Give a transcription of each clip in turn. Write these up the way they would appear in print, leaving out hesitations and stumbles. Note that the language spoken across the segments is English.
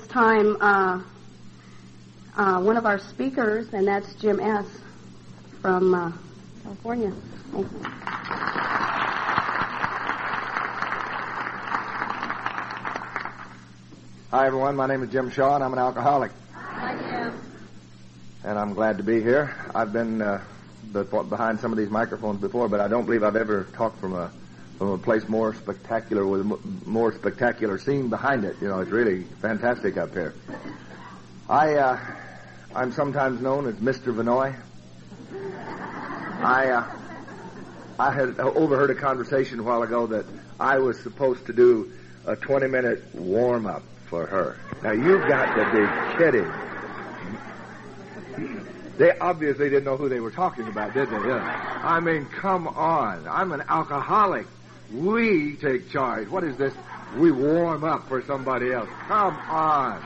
time one of our speakers, and that's Jim S. from California. Thank you. Hi, everyone. My name is Jim Shaw, and I'm an alcoholic. Hi, Jim. And I'm glad to be here. I've been behind some of these microphones before, but I don't believe I've ever talked from a place more spectacular with a more spectacular scene behind it. You know, it's really fantastic up here. I'm sometimes known as Mr. Vinoy. I had overheard a conversation a while ago that I was supposed to do a 20-minute warm-up for her. Now, you've got to be kidding. They obviously didn't know who they were talking about, did they? Yeah. I mean, come on. I'm an alcoholic. We take charge. What is this? We warm up for somebody else. Come on.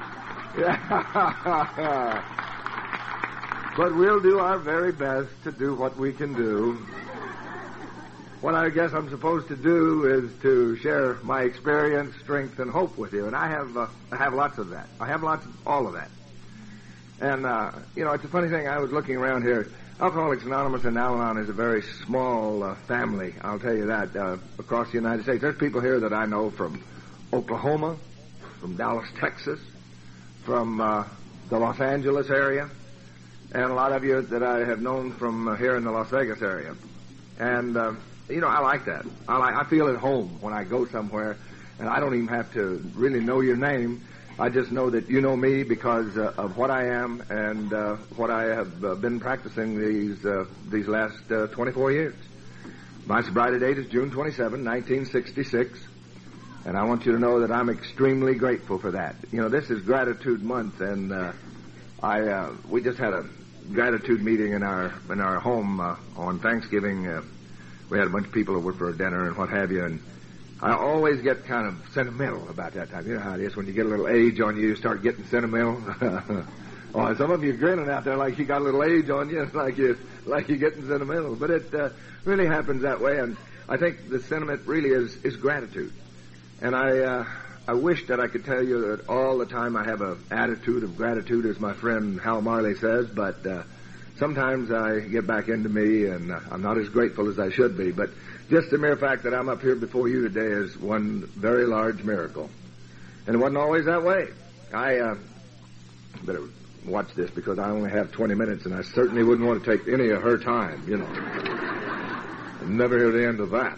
Yeah. But we'll do our very best to do what we can do. What I guess I'm supposed to do is to share my experience, strength, and hope with you. And I have lots of that. I have lots of all of that. And, it's a funny thing. I was looking around here. Alcoholics Anonymous and Al-Anon is a very small family, I'll tell you that, across the United States. There's people here that I know from Oklahoma, from Dallas, Texas, from the Los Angeles area, and a lot of you that I have known from here in the Las Vegas area. And, I like that. I feel at home when I go somewhere, and I don't even have to really know your name. I just know that you know me because of what I am and what I have been practicing these last 24 years. My sobriety date is June 27, 1966, and I want you to know that I'm extremely grateful for that. You know, this is Gratitude Month, and we just had a gratitude meeting in our home on Thanksgiving. We had a bunch of people over for dinner and what have you, and I always get kind of sentimental about that time. You know how it is when you get a little age on you, you start getting sentimental. Oh, some of you are grinning out there like you got a little age on you, like you're getting sentimental. But it really happens that way, and I think the sentiment really is gratitude. And I wish that I could tell you that all the time I have an attitude of gratitude, as my friend Hal Marley says, but sometimes I get back into me, and I'm not as grateful as I should be. But just the mere fact that I'm up here before you today is one very large miracle. And it wasn't always that way. I better watch this because I only have 20 minutes, and I certainly wouldn't want to take any of her time, you know. I'll never hear the end of that.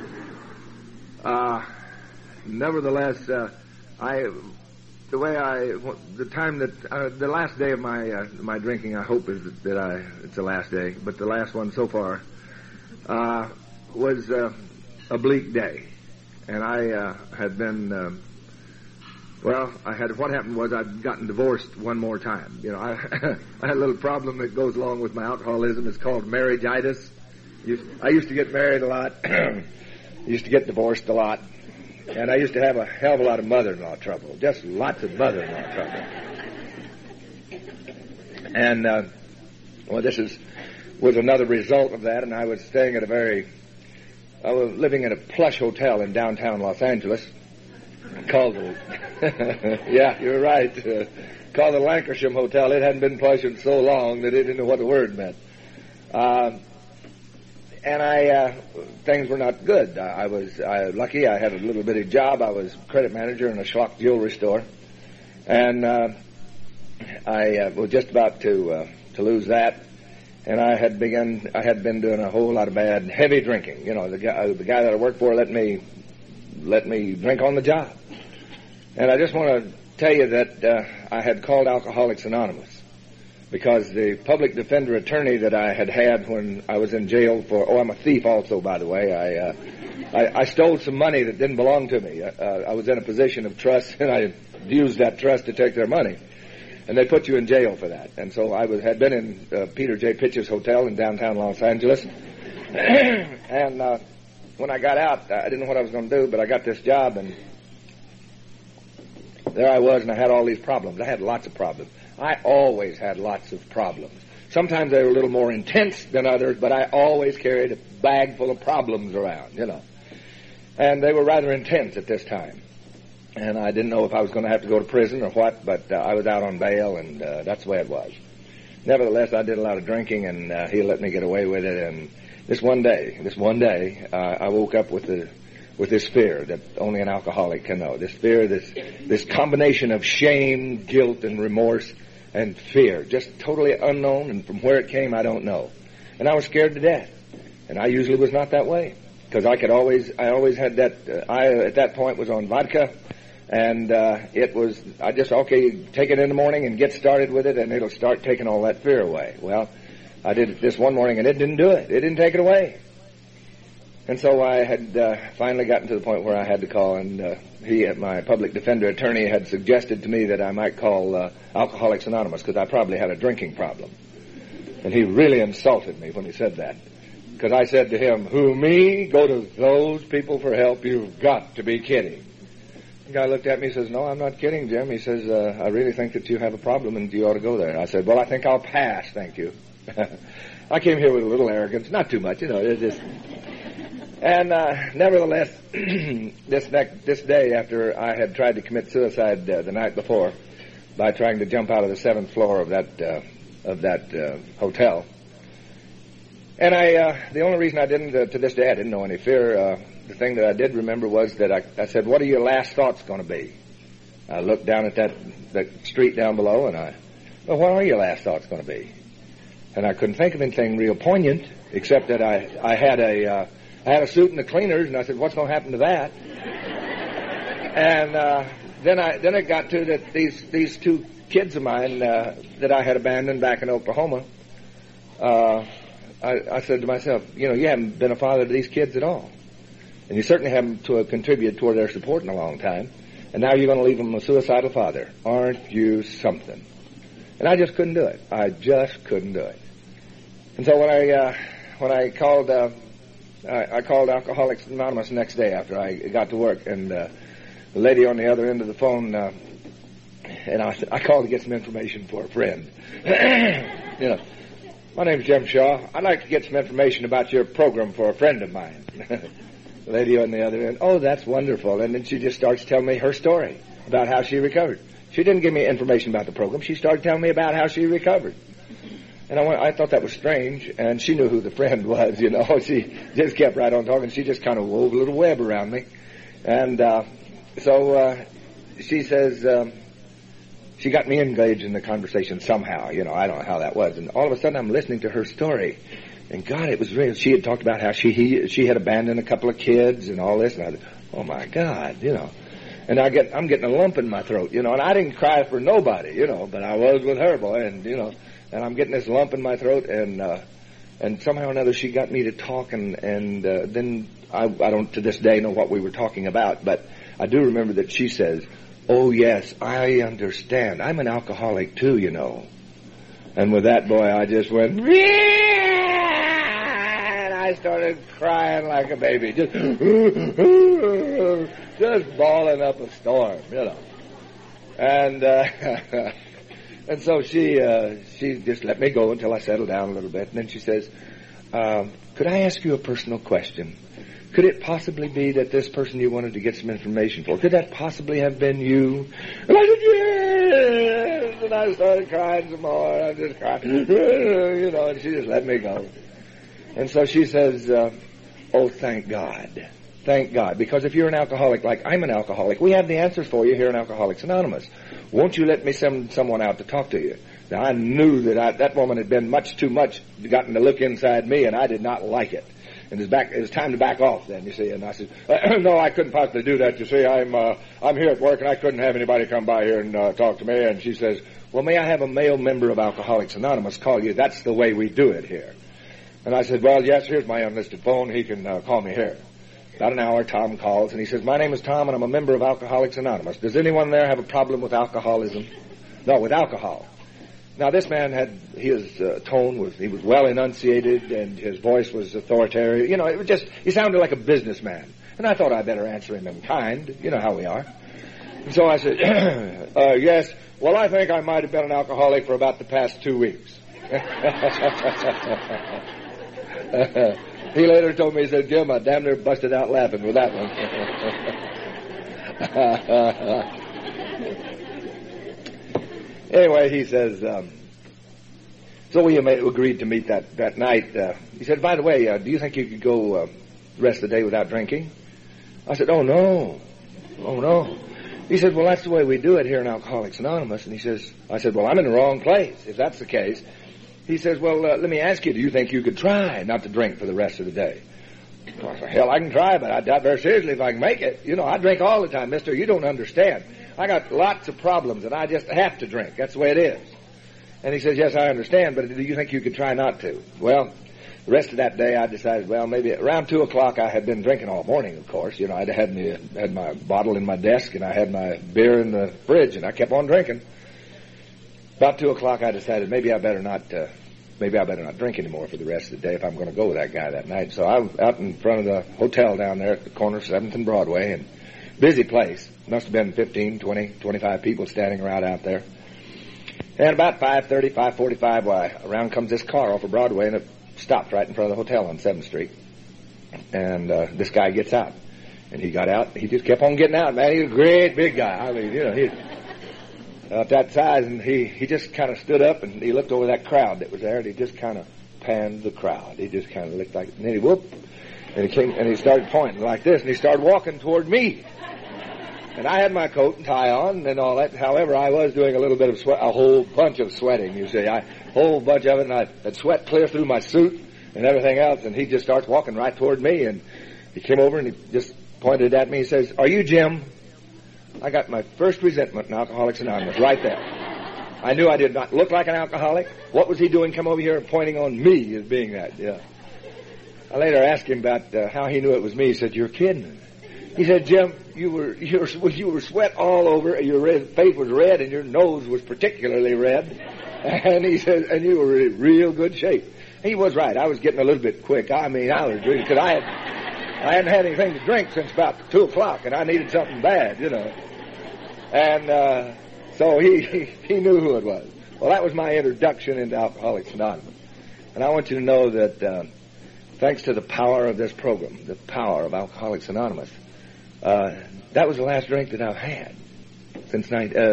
Nevertheless, the last day of my drinking, I hope it's the last day, but the last one so far, was a bleak day. And I had been, what happened was I'd gotten divorced one more time. You know, I had a little problem that goes along with my alcoholism. It's called marriageitis. I used to get married a lot, used to get divorced a lot, and I used to have a hell of a lot of mother-in-law trouble, just lots of mother-in-law trouble. And, this was another result of that, and I was staying at I was living in a plush hotel in downtown Los Angeles called yeah, you're right, called the Lancashire Hotel. It hadn't been plush in so long that it didn't know what the word meant. And things were not good. I was lucky. I had a little bitty job. I was credit manager in a schlock jewelry store. And I was just about to lose that. And I had been doing a whole lot of bad, heavy drinking. You know, the guy that I worked for let me drink on the job. And I just want to tell you that I had called Alcoholics Anonymous because the public defender attorney that I had when I was in jail I'm a thief also, by the way. I stole some money that didn't belong to me. I was in a position of trust, and I used that trust to take their money. And they put you in jail for that. And so I had been in Peter J. Pitch's hotel in downtown Los Angeles. And when I got out, I didn't know what I was going to do, but I got this job, and there I was, and I had all these problems. I had lots of problems. I always had lots of problems. Sometimes they were a little more intense than others, but I always carried a bag full of problems around, you know. And they were rather intense at this time. And I didn't know if I was going to have to go to prison or what, but I was out on bail, and that's the way it was. Nevertheless, I did a lot of drinking, and he let me get away with it. And this one day, I woke up with this fear that only an alcoholic can know. This fear, this combination of shame, guilt, and remorse, and fear, just totally unknown, and from where it came, I don't know. And I was scared to death. And I usually was not that way, because I always had that. I at that point was on vodka. And I just, take it in the morning and get started with it, and it'll start taking all that fear away. Well, I did it this one morning, and it didn't do it. It didn't take it away. And so I had finally gotten to the point where I had to call, and my public defender attorney had suggested to me that I might call Alcoholics Anonymous, because I probably had a drinking problem. And he really insulted me when he said that. Because I said to him, "Who, me? Go to those people for help? You've got to be kidding." The guy looked at me and says, "No, I'm not kidding, Jim." He says, "I really think that you have a problem and you ought to go there." I said, "Well, I think I'll pass, thank you." I came here with a little arrogance, not too much, just... And nevertheless, this day after I had tried to commit suicide the night before by trying to jump out of the 7th floor of that hotel, and the only reason I didn't, to this day, I didn't know any fear. The thing that I did remember was that I said, "What are your last thoughts going to be?" I looked down at that street down below, and "Well, what are your last thoughts going to be?" And I couldn't think of anything real poignant, except that I had a suit in the cleaners, and I said, "What's going to happen to that?" And then it got to that these 2 kids of mine that I had abandoned back in Oklahoma. I said to myself, you haven't been a father to these kids at all. And you certainly haven't contributed toward their support in a long time. And now you're going to leave them a suicidal father. Aren't you something? And I just couldn't do it. I just couldn't do it. And so when I called Alcoholics Anonymous the next day after I got to work, and the lady on the other end of the phone, and I called to get some information for a friend. "My name's Jim Shaw. I'd like to get some information about your program for a friend of mine." The lady on the other end, "Oh, that's wonderful." And then she just starts telling me her story about how she recovered. She didn't give me information about the program. She started telling me about how she recovered. And I thought that was strange, and she knew who the friend was, She just kept right on talking. She just kind of wove a little web around me. And so she says, she got me engaged in the conversation somehow. I don't know how that was. And all of a sudden I'm listening to her story. And God, it was real. She had talked about how she had abandoned a couple of kids and all this. And I thought, oh my God, And I'm getting a lump in my throat, And I didn't cry for nobody, but I was with her, boy, and and I'm getting this lump in my throat, and somehow or another she got me to talk, and then I don't to this day know what we were talking about, but I do remember that she says, "Oh yes, I understand. I'm an alcoholic too, And with that, boy, I just went, and I started crying like a baby, just bawling up a storm, And and so she just let me go until I settled down a little bit, and then she says, "Could I ask you a personal question? Could it possibly be that this person you wanted to get some information for, could that possibly have been you?" And I said, "Yes!" And I started crying some more. I just cried, and she just let me go. And so she says, "Oh, thank God. Thank God. Because if you're an alcoholic like I'm an alcoholic, we have the answers for you here in Alcoholics Anonymous. Won't you let me send someone out to talk to you?" Now, I knew that that woman had been much too much, gotten to look inside me, and I did not like it. And it was time to back off then, you see. And I said, "No, I couldn't possibly do that, you see. I'm here at work, and I couldn't have anybody come by here and talk to me." And she says, "Well, may I have a male member of Alcoholics Anonymous call you? That's the way we do it here." And I said, "Well, yes, here's my unlisted phone. He can call me here." About an hour, Tom calls, and he says, "My name is Tom, and I'm a member of Alcoholics Anonymous. Does anyone there have a problem with alcoholism?" No, with alcohol. Now, this man his tone was, he was well enunciated, and his voice was authoritarian. It was he sounded like a businessman. And I thought I'd better answer him in kind. You know how we are. And so I said, "Yes, well, I think I might have been an alcoholic for about the past 2 weeks." He later told me, he said, "Jim, I damn near busted out laughing with that one." Anyway, he says, so we agreed to meet that night. He said, by the way, do you think you could go the rest of the day without drinking? I said, oh, no. He said, well, that's the way we do it here in Alcoholics Anonymous. And I said, well, I'm in the wrong place, if that's the case. He says, well, let me ask you, do you think you could try not to drink for the rest of the day? Well, I said, hell, I can try, but I doubt very seriously if I can make it. You know, I drink all the time, mister. You don't understand. I got lots of problems, and I just have to drink. That's the way it is. And he says, yes, I understand, but do you think you could try not to? Well, the rest of that day, I decided, well, maybe around 2 o'clock, I had been drinking all morning, of course. You know, I'd had my bottle in my desk, and I had my beer in the fridge, and I kept on drinking. About 2 o'clock, I decided maybe I better not drink anymore for the rest of the day if I'm going to go with that guy that night. So I was out in front of the hotel down there at the corner of 7th and Broadway, and busy place. Must have been 15, 20, 25 people standing around out there. And about 5:30, 5:45, around comes this car off of Broadway, and it stopped right in front of the hotel on 7th Street. And this guy gets out. And he got out. He just kept on getting out, man. He was a great big guy. I mean, you know, he's about that size. And he just kind of stood up, and he looked over that crowd that was there, and he just kind of panned the crowd. He just kind of looked like, and then he whooped. And he came, and he started pointing like this, and he started walking toward me. And I had my coat and tie on and all that. However, I was doing a little bit of a whole bunch of sweating, you see. A whole bunch of it, and I had sweat clear through my suit and everything else. And he just starts walking right toward me, and he came over and he just pointed at me. He says, are you Jim? I got my first resentment in Alcoholics Anonymous right there. I knew I did not look like an alcoholic. What was he doing come over here and pointing on me as being that? Yeah. I later asked him about how he knew it was me. He said, you're kidding. He said, Jim, you were sweat all over, your face was red, and your nose was particularly red. And he said, and you were in real good shape. He was right. I was getting a little bit quick. I mean, I was drinking, because I hadn't had anything to drink since about 2 o'clock, and I needed something bad, you know. And so he knew who it was. Well, that was my introduction into Alcoholics Anonymous. And I want you to know that thanks to the power of this program, the power of Alcoholics Anonymous, that was the last drink that I've had since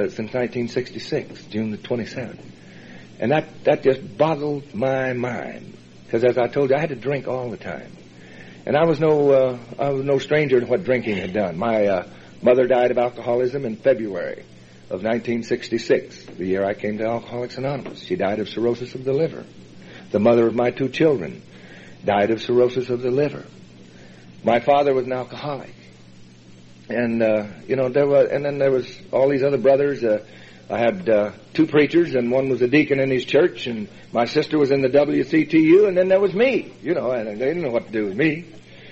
1966, June the 27th. And that just boggled my mind. Because as I told you, I had to drink all the time. And I was no stranger to what drinking had done. My mother died of alcoholism in February of 1966, the year I came to Alcoholics Anonymous. She died of cirrhosis of the liver. The mother of my 2 children died of cirrhosis of the liver. My father was an alcoholic. And, then there was all these other brothers. I had 2 preachers, and one was a deacon in his church, and my sister was in the WCTU, and then there was me, you know, and they didn't know what to do with me.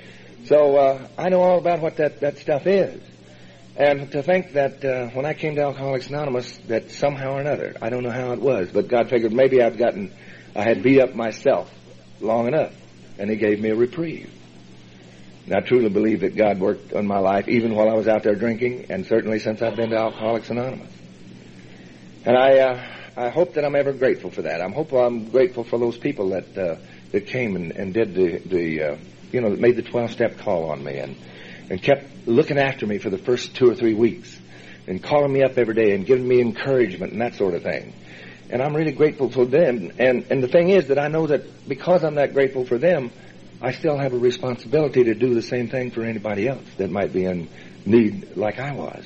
So I know all about what that stuff is. And to think that when I came to Alcoholics Anonymous, that somehow or another, I don't know how it was, but God figured maybe I had beat up myself long enough, and He gave me a reprieve. And I truly believe that God worked on my life even while I was out there drinking, and certainly since I've been to Alcoholics Anonymous. And I hope that I'm ever grateful for that. I'm grateful for those people that came and did that made the 12-step call on me and kept looking after me for the first 2 or 3 weeks and calling me up every day and giving me encouragement and that sort of thing. And I'm really grateful for them. And the thing is that I know that because I'm that grateful for them, I still have a responsibility to do the same thing for anybody else that might be in need like I was.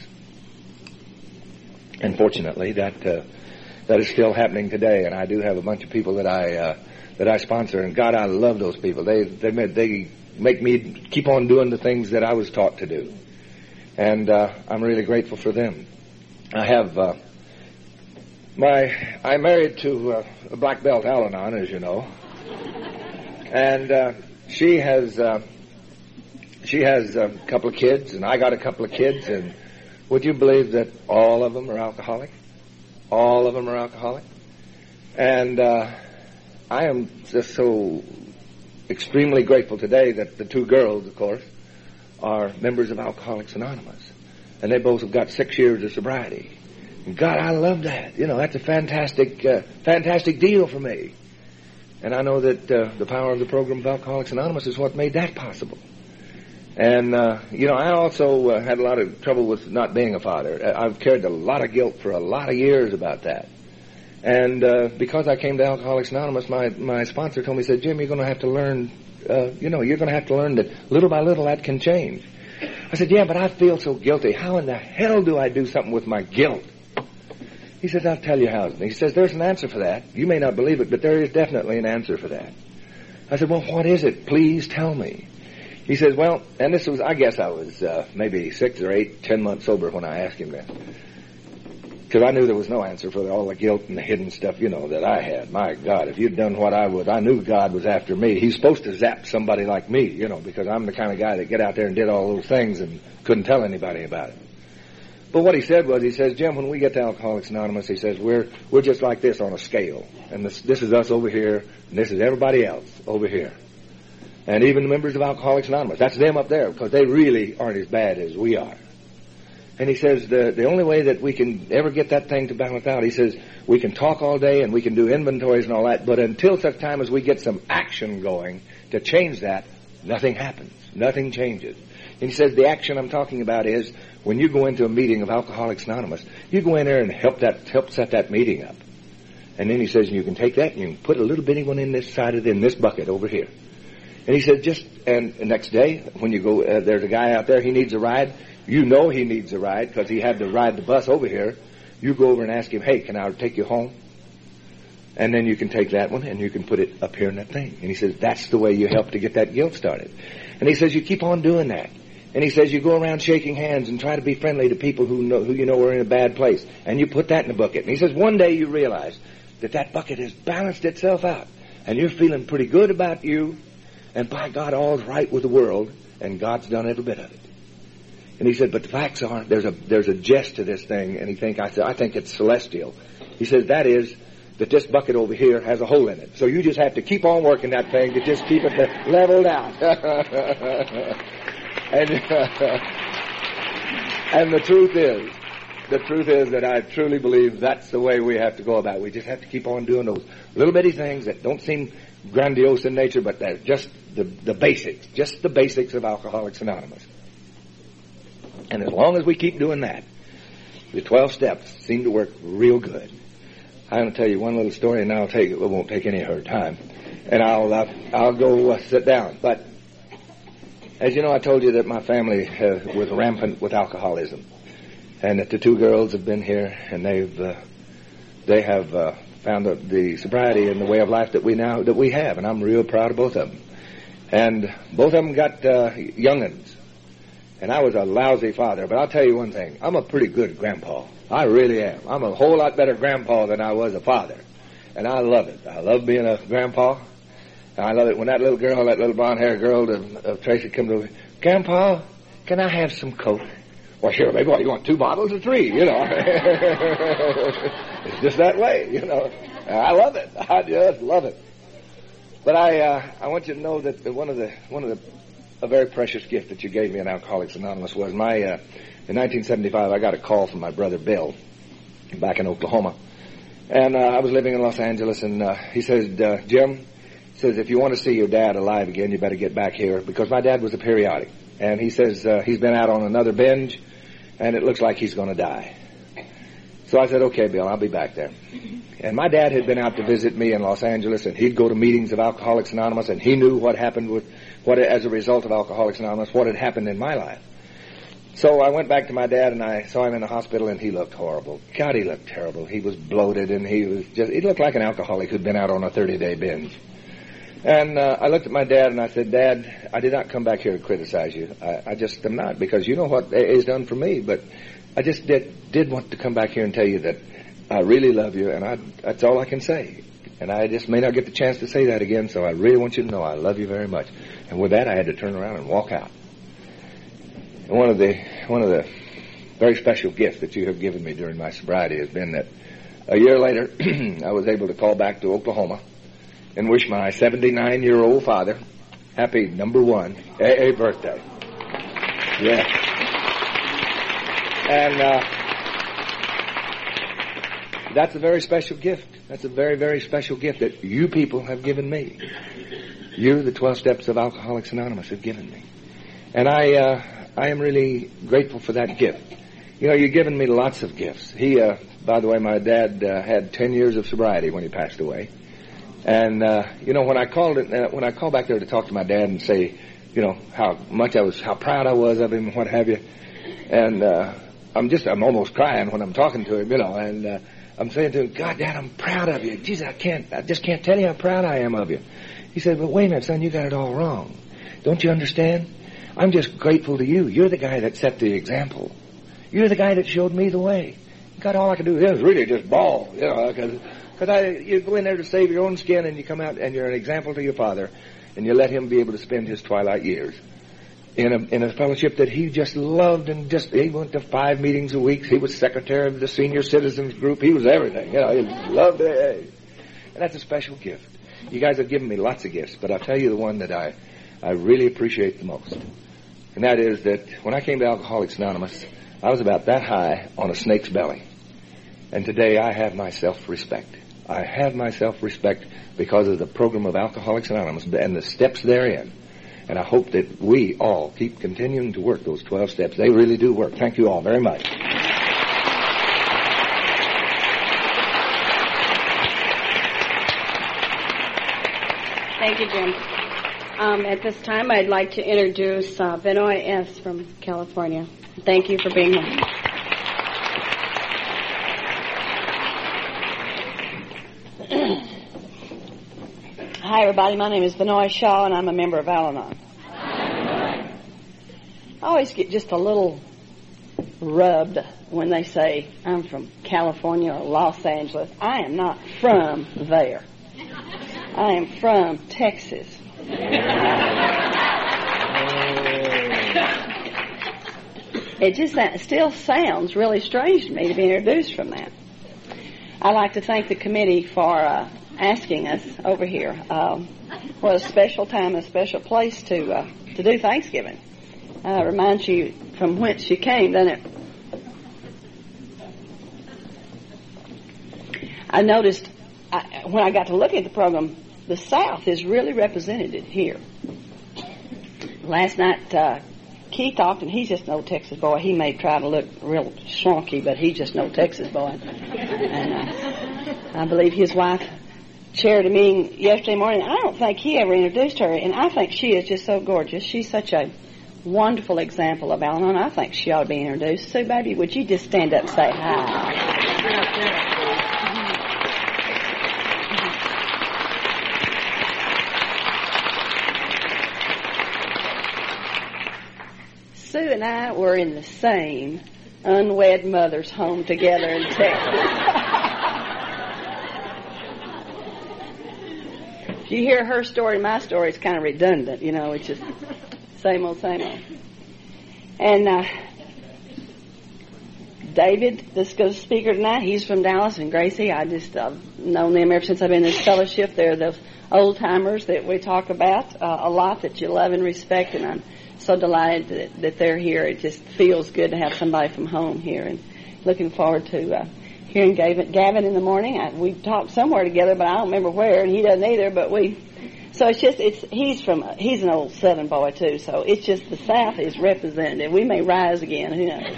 And fortunately, that is still happening today. And I do have a bunch of people that I sponsor. And God, I love those people. They make me keep on doing the things that I was taught to do. And I'm really grateful for them. I'm married to a black belt Al-Anon, as you know. And she has a couple of kids, and I got a couple of kids, and would you believe that all of them are alcoholic? All of them are alcoholic. And I am just so extremely grateful today that the 2 girls, of course, are members of Alcoholics Anonymous. And they both have got 6 years of sobriety. And God, I love that. You know, that's a fantastic deal for me. And I know that the power of the program of Alcoholics Anonymous is what made that possible. And, I also had a lot of trouble with not being a father. I've carried a lot of guilt for a lot of years about that. And because I came to Alcoholics Anonymous, my sponsor told me, he said, Jim, you're going to have to learn, you're going to have to learn that little by little that can change. I said, yeah, but I feel so guilty. How in the hell do I do something with my guilt? He says, I'll tell you how. He says, there's an answer for that. You may not believe it, but there is definitely an answer for that. I said, well, what is it? Please tell me. He says, well, and this was, I guess I was maybe 6 or 8, 10 months sober when I asked him that. Because I knew there was no answer for all the guilt and the hidden stuff, that I had. My God, if you'd done what I would, I knew God was after me. He's supposed to zap somebody like me, because I'm the kind of guy that get out there and did all those things and couldn't tell anybody about it. But what he said was, he says, Jim, when we get to Alcoholics Anonymous, he says, we're just like this on a scale. And this is us over here, and this is everybody else over here. And even the members of Alcoholics Anonymous, that's them up there, because they really aren't as bad as we are. And he says the only way that we can ever get that thing to balance out, he says, we can talk all day and we can do inventories and all that, but until such time as we get some action going to change that, nothing happens. Nothing changes. And he says the action I'm talking about is when you go into a meeting of Alcoholics Anonymous, you go in there and help set that meeting up. And then he says, you can take that and you can put a little bitty one in this bucket over here. And he said, and the next day, when you go, there's a guy out there, he needs a ride. You know he needs a ride because he had to ride the bus over here. You go over and ask him, hey, can I take you home? And then you can take that one and you can put it up here in that thing. And he says, that's the way you help to get that guilt started. And he says, you keep on doing that. And he says, you go around shaking hands and try to be friendly to people who you know are in a bad place. And you put that in the bucket. And he says, one day you realize that bucket has balanced itself out. And you're feeling pretty good about you. And by God, all's right with the world, and God's done every bit of it. And he said, but the facts are, there's a jest to this thing, and I think it's celestial. He says, that is, that this bucket over here has a hole in it. So you just have to keep on working that thing to just keep it leveled out. And the truth is that I truly believe that's the way we have to go about it. We just have to keep on doing those little bitty things that don't seem grandiose in nature, but they're just the basics of Alcoholics Anonymous. And as long as we keep doing that, the 12 steps seem to work real good. I'm going to tell you one little story, and it won't take any of her time, and I'll go sit down. But as you know, I told you that my family was rampant with alcoholism, and that the 2 girls have been here, and they have found the sobriety and the way of life that we have, and I'm real proud of both of them. And both of them got young'uns, and I was a lousy father. But I'll tell you one thing: I'm a pretty good grandpa. I really am. I'm a whole lot better grandpa than I was a father, and I love it. I love being a grandpa. And I love it when that little blonde-haired girl of Tracy comes over. Grandpa, can I have some Coke? Well, sure, baby. Well, you want 2 bottles or 3? It's just that way, I love it. I just love it. But I want you to know that a very precious gift that you gave me in Alcoholics Anonymous was in 1975, I got a call from my brother Bill back in Oklahoma. And I was living in Los Angeles, and he says, Jim, if you want to see your dad alive again, you better get back here, because my dad was a periodic. And he says he's been out on another binge, and it looks like he's going to die. So I said, okay, Bill, I'll be back there. And my dad had been out to visit me in Los Angeles, and he'd go to meetings of Alcoholics Anonymous, and he knew what happened as a result of Alcoholics Anonymous, what had happened in my life. So I went back to my dad, and I saw him in the hospital, and he looked horrible. God, he looked terrible. He was bloated, and he looked like an alcoholic who'd been out on a 30-day binge. And I looked at my dad, and I said, Dad, I did not come back here to criticize you. I just am not, because you know what AA has done for me, but I just did want to come back here and tell you that I really love you, and that's all I can say. And I just may not get the chance to say that again, so I really want you to know I love you very much. And with that, I had to turn around and walk out. And one of the very special gifts that you have given me during my sobriety has been that a year later, I was able to call back to Oklahoma and wish my 79-year-old father happy #1 AA birthday. Yeah. And that's a very special gift. That's a very, very special gift that you people have given me. You, the 12 steps of Alcoholics Anonymous, have given me. And I am really grateful for that gift. You know, you've given me lots of gifts. By the way, my dad had 10 years of sobriety when he passed away. And, you know, when I called back there to talk to my dad and say, you know, how proud I was of him and what have you. And, I'm almost crying when I'm talking to him, you know, and, I'm saying to him, God, Dad, I'm proud of you. Jesus, I just can't tell you how proud I am of you. He said, but wait a minute, son, you got it all wrong. Don't you understand? I'm just grateful to you. You're the guy that set the example. You're the guy that showed me the way. God, all I could do is really just bawl, you know, because you go in there to save your own skin, and you come out and you're an example to your father, and you let him be able to spend his twilight years in a fellowship that he just loved, and he went to 5 meetings a week. He was secretary of the senior citizens group. He was everything, you know. He loved it, and that's a special gift. You guys have given me lots of gifts, but I'll tell you the one that I really appreciate the most, and that is that when I came to Alcoholics Anonymous, I was about that high on a snake's belly. And today I have my self-respect. I have my self-respect because of the program of Alcoholics Anonymous and the steps therein. And I hope that we all keep continuing to work those 12 steps. They really do work. Thank you all very much. Thank you, Jim. At this time, I'd like to introduce Benoit S. from California. Thank you for being here. Hi, everybody. My name is Benoit Shaw, and I'm a member of Al-Anon. I always get just a little rubbed when they say I'm from California or Los Angeles. I am not from there. I am from Texas. It just still sounds really strange to me to be introduced from that. I'd like to thank the committee for asking us over here. What a special time and a special place to do Thanksgiving. Reminds you from whence you came, doesn't it? I noticed when I got to look at the program, the South is really represented here. Last night, Keith talked, and he's just no Texas boy. He may try to look real schlocky, but he's just no Texas boy. And I believe his wife chaired a meeting yesterday morning. I don't think he ever introduced her, and I think she is just so gorgeous. She's such a wonderful example of Al-Anon. I think she ought to be introduced. So, baby, would you just stand up and say hi? Sue and I were in the same unwed mother's home together in Texas. If you hear her story, my story is kind of redundant, you know, it's just same old, same old. And David, this goes speaker tonight, he's from Dallas, and Gracie, I've known them ever since I've been in this fellowship. They're those old-timers that we talk about a lot, that you love and respect, and I'm so delighted that they're here. It just feels good to have somebody from home here, and looking forward to hearing Gavin in the morning. We talked somewhere together, but I don't remember where, and he doesn't either. But he's an old Southern boy too. So it's just the South is represented. We may rise again. Who knows?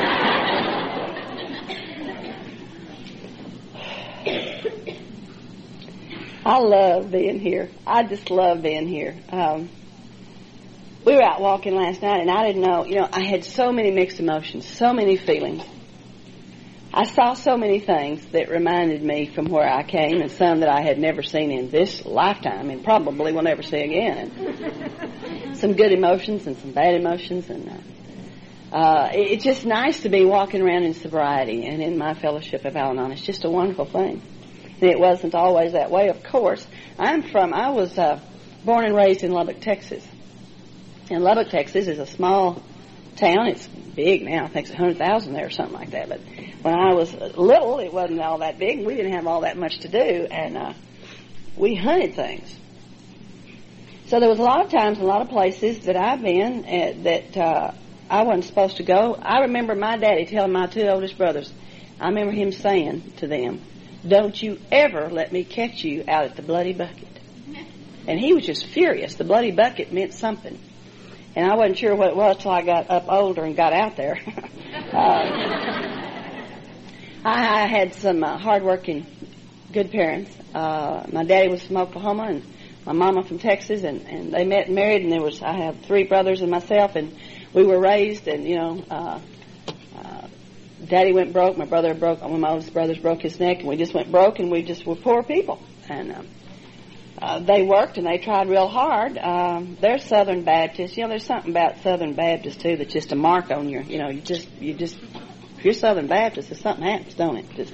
I love being here. I just love being here. We were out walking last night, and I didn't know, I had so many mixed emotions, so many feelings. I saw so many things that reminded me from where I came, and some that I had never seen in this lifetime and probably will never see again. And some good emotions and some bad emotions. And it's just nice to be walking around in sobriety and in my fellowship of Al-Anon. It's just a wonderful thing. And it wasn't always that way, of course. I was born and raised in Lubbock, Texas. And Lubbock, Texas is a small town. It's big now. I think it's 100,000 there or something like that. But when I was little, it wasn't all that big. We didn't have all that much to do, and we hunted things. So there was a lot of times, a lot of places that I've been that I wasn't supposed to go. I remember my daddy telling my 2 oldest brothers, I remember him saying to them, "Don't you ever let me catch you out at the Bloody Bucket." And he was just furious. The Bloody Bucket meant something. And I wasn't sure what it was till I got up older and got out there. I had some hard-working, good parents. My daddy was from Oklahoma and my mama from Texas, and they met and married, and I have 3 brothers and myself, and we were raised, and, Daddy went broke, one of my oldest brothers broke his neck, and we just went broke, and we just were poor people. And they worked, and they tried real hard. They're Southern Baptists. There's something about Southern Baptists, too, that's just a mark on you. You just, if you're Southern Baptist, if something happens, don't it?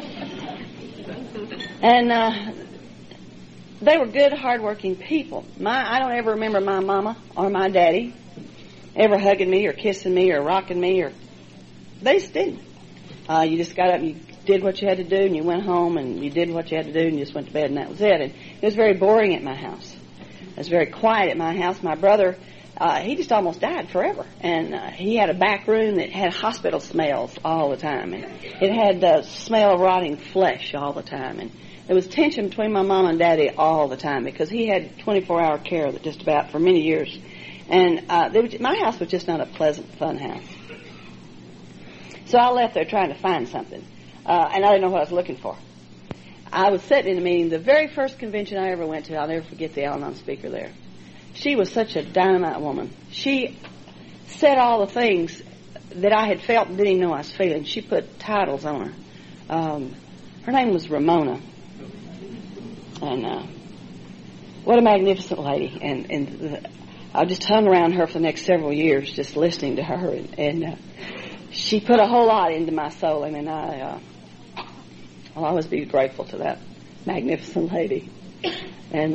And they were good, hard-working people. I don't ever remember my mama or my daddy ever hugging me or kissing me or rocking me, or they just didn't. You just got up and you did what you had to do, and you went home and you did what you had to do, and you just went to bed, and that was it. And it was very boring at my house. It was very quiet at my house. My brother, he just almost died forever, and he had a back room that had hospital smells all the time, and it had the smell of rotting flesh all the time, and there was tension between my mom and daddy all the time because he had 24-hour care that just about for many years, and my house was just not a pleasant, fun house. So I left there trying to find something, and I didn't know what I was looking for. I was sitting in a meeting, the very first convention I ever went to. I'll never forget the Al-Anon speaker there. She was such a dynamite woman. She said all the things that I had felt and didn't even know I was feeling. She put titles on her. Her name was Ramona. And what a magnificent lady. And I just hung around her for the next several years just listening to her. And she put a whole lot into my soul. And I'll always be grateful to that magnificent lady. And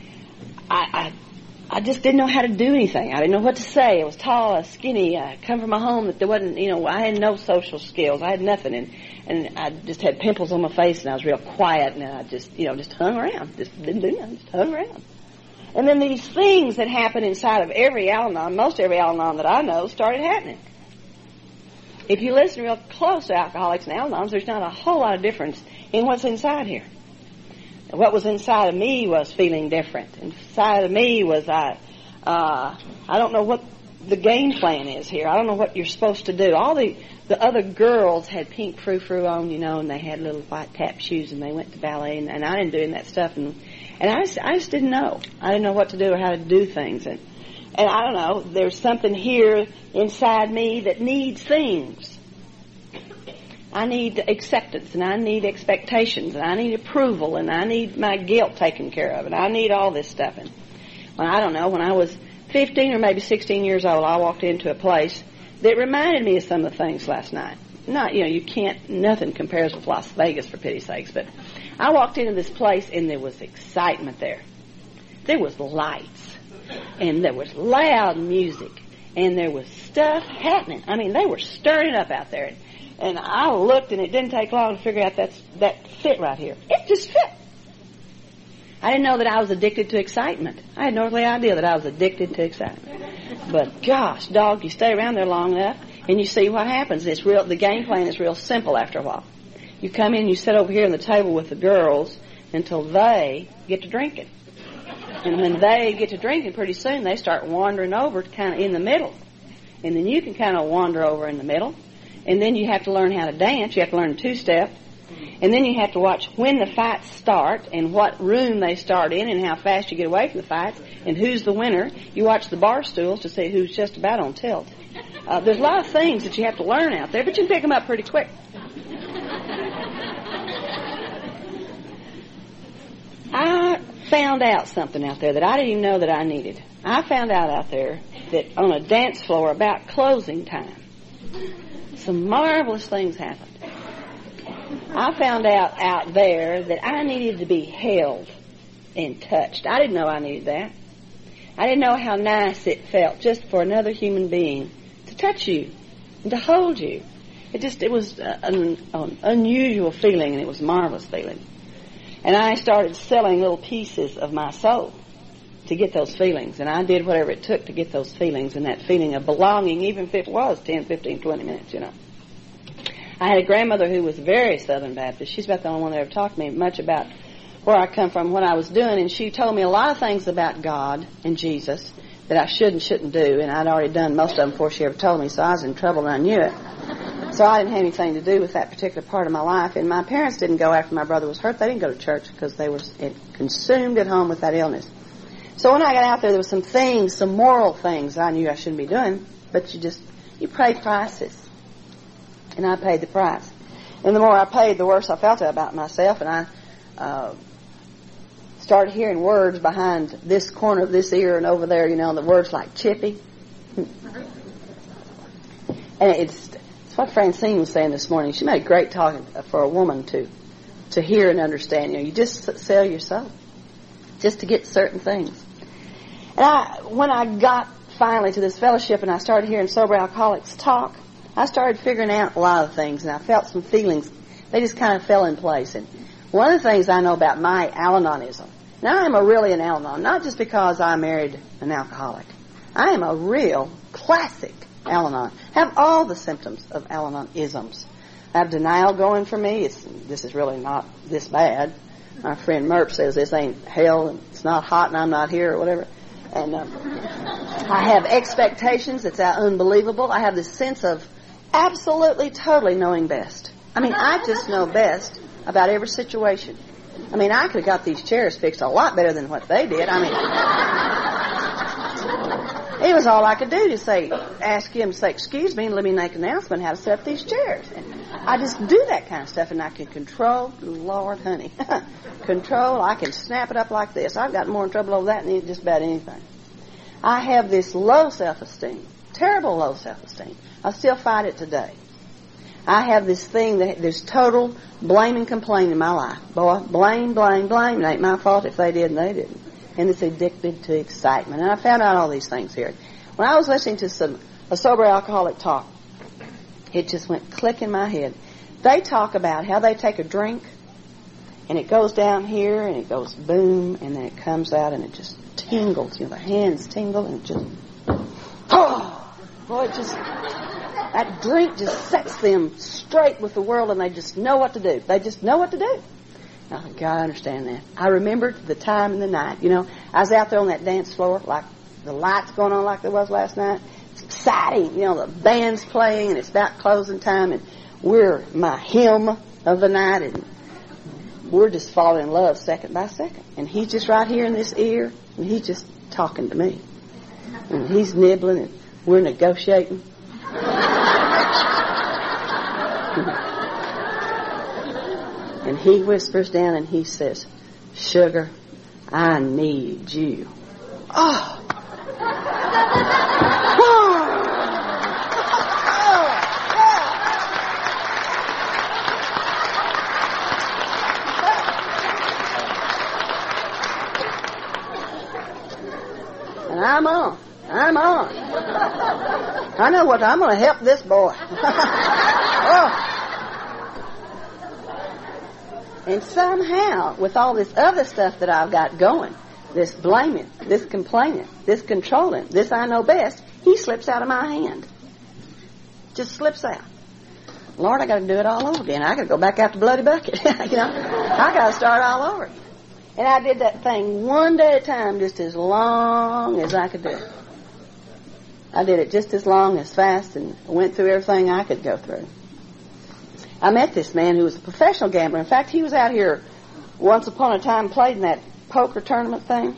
I just didn't know how to do anything. I didn't know what to say. I was tall, I was skinny. I come from a home that there wasn't, I had no social skills. I had nothing. And I just had pimples on my face, and I was real quiet, and I just, just hung around. Just didn't do nothing, just hung around. And then these things that happen inside of every Al-Anon, most every Al-Anon that I know, started happening. If you listen real close to Alcoholics and Al-Anons, there's not a whole lot of difference in what's inside here. What was inside of me was feeling different. Inside of me was I don't know what the game plan is here. I don't know what you're supposed to do. All the other girls had pink frou-frou on, and they had little white tap shoes, and they went to ballet, and I didn't do any of that stuff, and I just didn't know. I didn't know what to do or how to do things, and I don't know. There's something here inside me that needs things. I need acceptance, and I need expectations, and I need approval, and I need my guilt taken care of, and I need all this stuff. And I don't know, when I was 15 or maybe 16 years old, I walked into a place that reminded me of some of the things last night. Not, nothing compares with Las Vegas, for pity's sakes, but I walked into this place, and there was excitement there. There was lights, and there was loud music, and there was stuff happening. I mean, they were stirring it up out there. And I looked, and it didn't take long to figure out that fit right here. It just fit. I didn't know that I was addicted to excitement. I had no earthly idea that I was addicted to excitement. But gosh, dog, you stay around there long enough, and you see what happens. It's real. The game plan is real simple after a while. You come in, you sit over here on the table with the girls until they get to drinking. And when they get to drinking, pretty soon they start wandering over to kind of in the middle. And then you can kind of wander over in the middle. And then you have to learn how to dance. You have to learn two-step. And then you have to watch when the fights start and what room they start in and how fast you get away from the fights and who's the winner. You watch the bar stools to see who's just about on tilt. There's a lot of things that you have to learn out there, but you can pick them up pretty quick. I found out something out there that I didn't even know that I needed. I found out there that on a dance floor about closing time, some marvelous things happened. I found out there that I needed to be held and touched. I didn't know I needed that. I didn't know how nice it felt just for another human being to touch you and to hold you. It was an unusual feeling, and it was a marvelous feeling. And I started selling little pieces of my soul to get those feelings. And I did whatever it took to get those feelings and that feeling of belonging, even if it was 10, 15, 20 minutes, I had a grandmother who was very Southern Baptist. She's about the only one that ever talked to me much about where I come from, what I was doing. And she told me a lot of things about God and Jesus that I should and shouldn't do, and I'd already done most of them before she ever told me, so I was in trouble and I knew it. So I didn't have anything to do with that particular part of my life, and my parents didn't go after my brother was hurt. They didn't go to church because they were consumed at home with that illness. So when I got out there were some things, some moral things I knew I shouldn't be doing, but you pay prices. And I paid the price. And the more I paid, the worse I felt about myself, and I started hearing words behind this corner of this ear and over there, the words like chippy. And it's what Francine was saying this morning. She made great talking for a woman to hear and understand. You just sell your soul just to get certain things. And when I got finally to this fellowship and I started hearing sober alcoholics talk, I started figuring out a lot of things, and I felt some feelings. They just kind of fell in place. And one of the things I know about my Al-Anonism, now I am really an Al-Anon, not just because I married an alcoholic. I am a real classic Al-Anon. I have all the symptoms of Al-Anonisms. I have denial going for me. This is really not this bad. My friend Merp says this ain't hell, and it's not hot, and I'm not here, or whatever. And I have expectations that's unbelievable. I have this sense of absolutely, totally knowing best. I mean, I just know best about every situation. I mean, I could have got these chairs fixed a lot better than what they did. I mean, it was all I could do to ask him to say, excuse me, and let me make an announcement how to set up these chairs. And I just do that kind of stuff, and I can control, Lord, honey. Control, I can snap it up like this. I've got more in trouble over that than just about anything. I have this low self-esteem, terrible low self-esteem. I still fight it today. I have this thing that there's total blame and complaint in my life. Boy, blame, blame, blame. It ain't my fault if they did and they didn't. And it's addicted to excitement. And I found out all these things here. When I was listening to a sober alcoholic talk, it just went click in my head. They talk about how they take a drink, and it goes down here, and it goes boom, and then it comes out, and it just tingles. The hands tingle, and it just, oh, boy, that drink just sets them straight with the world, and they just know what to do. They just know what to do. I think, God, I understand that. I remembered the time and the night. I was out there on that dance floor, like the lights going on like there was last night. It's exciting. The band's playing, and it's about closing time, and we're my hymn of the night, and we're just falling in love second by second. And he's just right here in this ear, and he's just talking to me. And he's nibbling, and we're negotiating. And he whispers down and he says, sugar, I need you. Oh! And I'm on. I know what, I'm going to help this boy. Oh. And somehow, with all this other stuff that I've got going, this blaming, this complaining, this controlling, this I know best, he slips out of my hand. Just slips out. Lord, I got to do it all over again. I got to go back out to Bloody Bucket. I got to start all over again. And I did that thing one day at a time, just as long as I could do it. I did it just as long, as fast, and went through everything I could go through. I met this man who was a professional gambler. In fact, he was out here once upon a time, played in that poker tournament thing.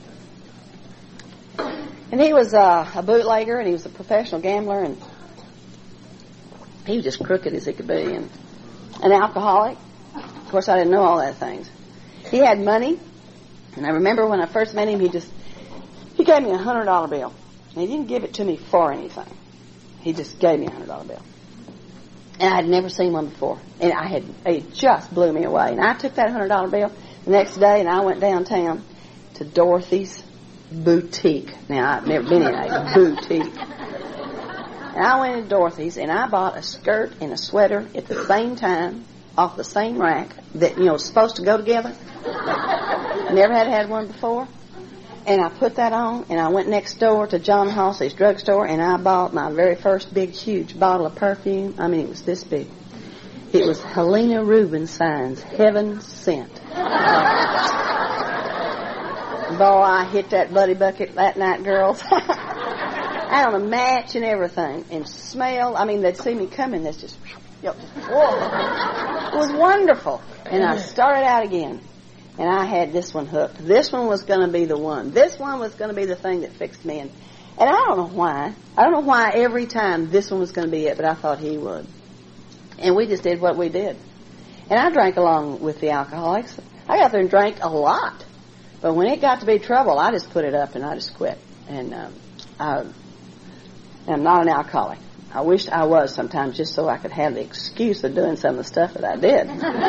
And he was a bootlegger, and he was a professional gambler, and he was just crooked as he could be, and an alcoholic. Of course, I didn't know all that things. He had money, and I remember when I first met him, he gave me a $100 bill. And he didn't give it to me for anything. He just gave me a $100 bill. And I had never seen one before. And it just blew me away. And I took that $100 bill the next day, and I went downtown to Dorothy's Boutique. Now, I've never been in a boutique. And I went to Dorothy's, and I bought a skirt and a sweater at the same time off the same rack that, supposed to go together. Never had one before. And I put that on, and I went next door to John Halsey's drugstore, and I bought my very first big, huge bottle of perfume. I mean, it was this big. It was Helena Rubinstein's Heaven Sent. Boy, I hit that bloody bucket that night, girls. I had on a match and everything. And smell, I mean, they'd see me coming, that's just, whoa. It was wonderful. And I started out again. And I had this one hooked. This one was going to be the one. This one was going to be the thing that fixed me. And I don't know why. I don't know why every time this one was going to be it, but I thought he would. And we just did what we did. And I drank along with the alcoholics. I got there and drank a lot. But when it got to be trouble, I just put it up and I just quit. And I'm not an alcoholic. I wish I was sometimes just so I could have the excuse of doing some of the stuff that I did.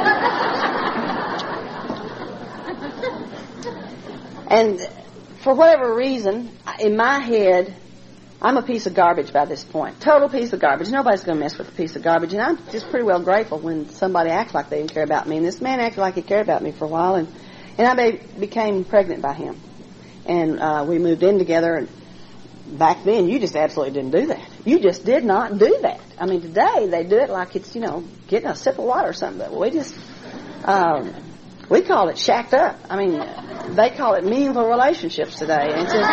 And for whatever reason, in my head, I'm a piece of garbage by this point. Total piece of garbage. Nobody's going to mess with a piece of garbage. And I'm just pretty well grateful when somebody acts like they didn't care about me. And this man acted like he cared about me for a while. And I became pregnant by him. And we moved in together. And back then, you just absolutely didn't do that. You just did not do that. I mean, today, they do it like it's, getting a sip of water or something. But we just... we call it shacked up. I mean, they call it meaningful relationships today. And it's just,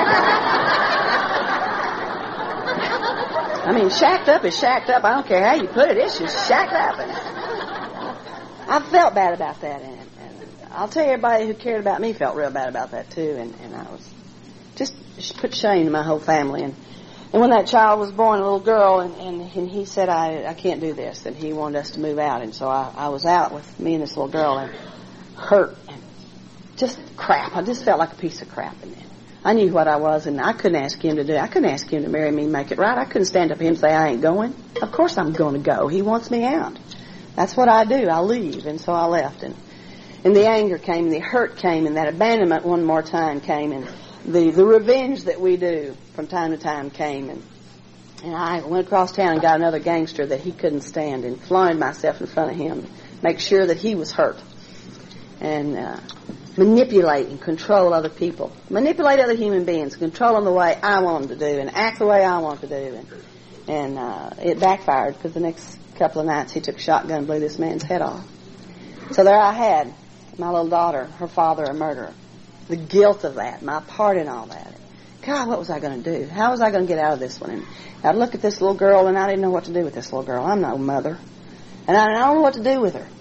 I mean, shacked up is shacked up. I don't care how you put it. It's just shacked up. And I felt bad about that. And I'll tell you, everybody who cared about me felt real bad about that, too. And I was just put shame to my whole family. And when that child was born, a little girl, and he said, I can't do this. And he wanted us to move out. And so I was out with me and this little girl. And hurt and just crap. I just felt like a piece of crap in there. I knew what I was, and I couldn't ask him to do it. I couldn't ask him to marry me and make it right. I couldn't stand up to him and say, I ain't going. Of course I'm going to go. He wants me out. That's what I do. I leave. And so I left. And the anger came, and the hurt came, and that abandonment one more time came, and the revenge that we do from time to time came. And I went across town and got another gangster that he couldn't stand and flaunted myself in front of him, make sure that he was hurt. And manipulate and control other people. Manipulate other human beings, control them the way I want them to do, and act the way I want to do. And it backfired, because the next couple of nights he took a shotgun and blew this man's head off. So there I had my little daughter, her father a murderer. The guilt of that, my part in all that. God, what was I going to do? How was I going to get out of this one? And I'd look at this little girl, and I didn't know what to do with this little girl. I'm no mother. And I don't know what to do with her.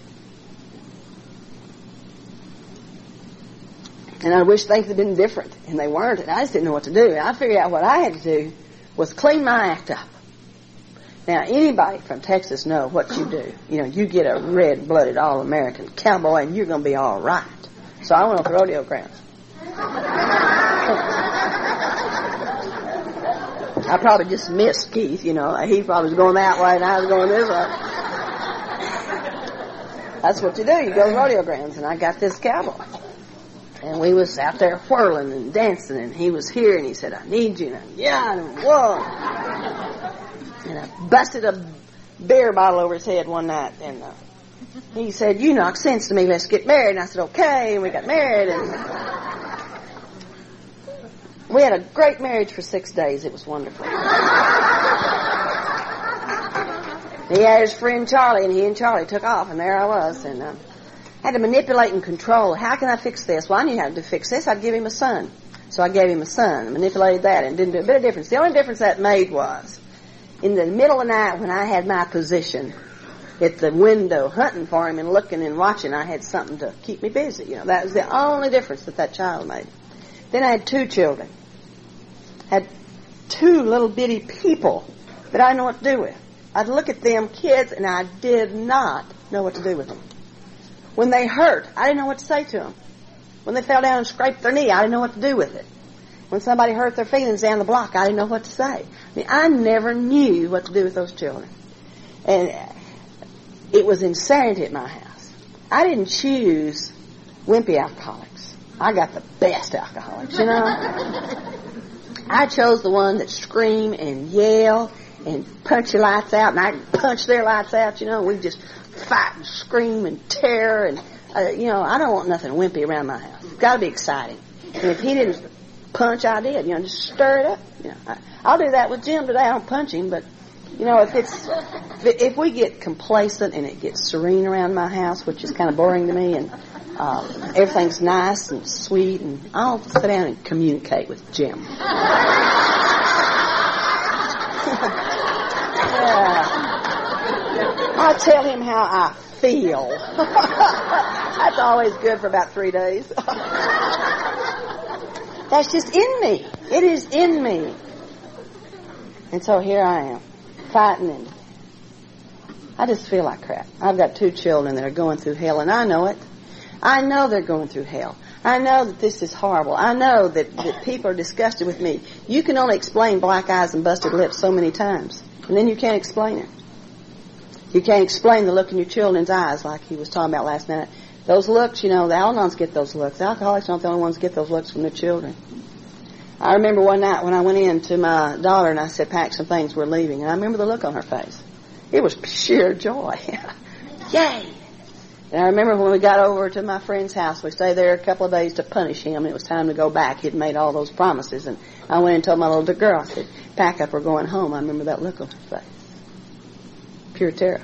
And I wish things had been different, and they weren't, and I just didn't know what to do. And I figured out what I had to do was clean my act up. Now, anybody from Texas know what you do. You get a red-blooded, all-American cowboy, and you're going to be all right. So I went on the rodeo grounds. I probably just missed Keith, He probably was going that way, and I was going this way. That's what you do. You go to rodeo grounds, and I got this cowboy. And we was out there whirling and dancing, and he was here, and he said, I need you. And whoa. And I busted a beer bottle over his head one night, and he said, you knock sense to me, let's get married. And I said, okay, and we got married, and we had a great marriage for 6 days. It was wonderful. He had his friend Charlie, and he and Charlie took off, and there I was, and had to manipulate and control. How can I fix this? Well, I knew how to fix this. I'd give him a son. So I gave him a son, manipulated that, and didn't do a bit of difference. The only difference that made was in the middle of the night when I had my position at the window hunting for him and looking and watching, I had something to keep me busy. That was the only difference that child made. Then I had 2 children. Had 2 little bitty people that I didn't know what to do with. I'd look at them kids, and I did not know what to do with them. When they hurt, I didn't know what to say to them. When they fell down and scraped their knee, I didn't know what to do with it. When somebody hurt their feelings down the block, I didn't know what to say. I mean, I never knew what to do with those children. And it was insanity at my house. I didn't choose wimpy alcoholics. I got the best alcoholics, I chose the ones that scream and yell and punch your lights out, and I punch their lights out, We just fight and scream and tear, and I don't want nothing wimpy around my house. It's got to be exciting. And if he didn't punch, I did. Just stir it up. I'll do that with Jim today. I don't punch him, but if we get complacent and it gets serene around my house, which is kind of boring to me, and Everything's nice and sweet, and I'll sit down and communicate with Jim. Yeah. I'll tell him how I feel. That's always good for about 3 days. That's just in me. It is in me. And so here I am, fighting, and I just feel like crap. I've got 2 children that are going through hell, and I know it. I know they're going through hell. I know that this is horrible. I know that people are disgusted with me. You can only explain black eyes and busted lips so many times, and then you can't explain it. You can't explain the look in your children's eyes like he was talking about last night. Those looks, the Al-Anons get those looks. The alcoholics aren't the only ones that get those looks from their children. I remember one night when I went in to my daughter and I said, pack some things, we're leaving. And I remember the look on her face. It was sheer joy. Yay! And I remember when we got over to my friend's house, we stayed there a couple of days to punish him, and it was time to go back. He'd made all those promises, and I went and told my little girl, I said, pack up, we're going home. I remember that look on her face. Pure terror.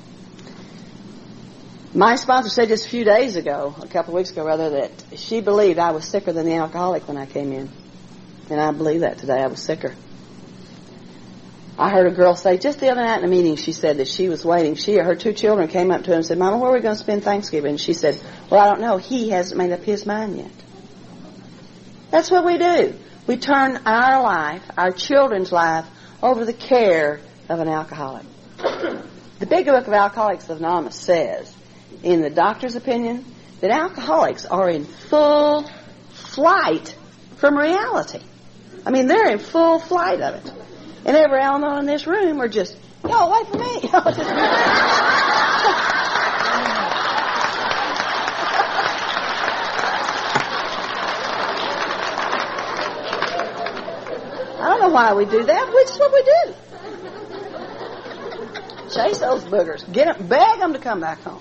My sponsor said just a few days ago, a couple of weeks ago rather, that she believed I was sicker than the alcoholic when I came in. And I believe that today. I was sicker. I heard a girl say just the other night in a meeting, she said that she was waiting. Her 2 children came up to her and said, Mama, where are we going to spend Thanksgiving? And she said, well, I don't know. He hasn't made up his mind yet. That's what we do. We turn our life, our children's life, over the care of an alcoholic. The Big Book of Alcoholics Anonymous says, in the doctor's opinion, that alcoholics are in full flight from reality. I mean, they're in full flight of it. And every Al-Anon in this room are just, yo, wait for me. I don't know why we do that, but it's what we do. Chase those boogers. Get them, beg them to come back home.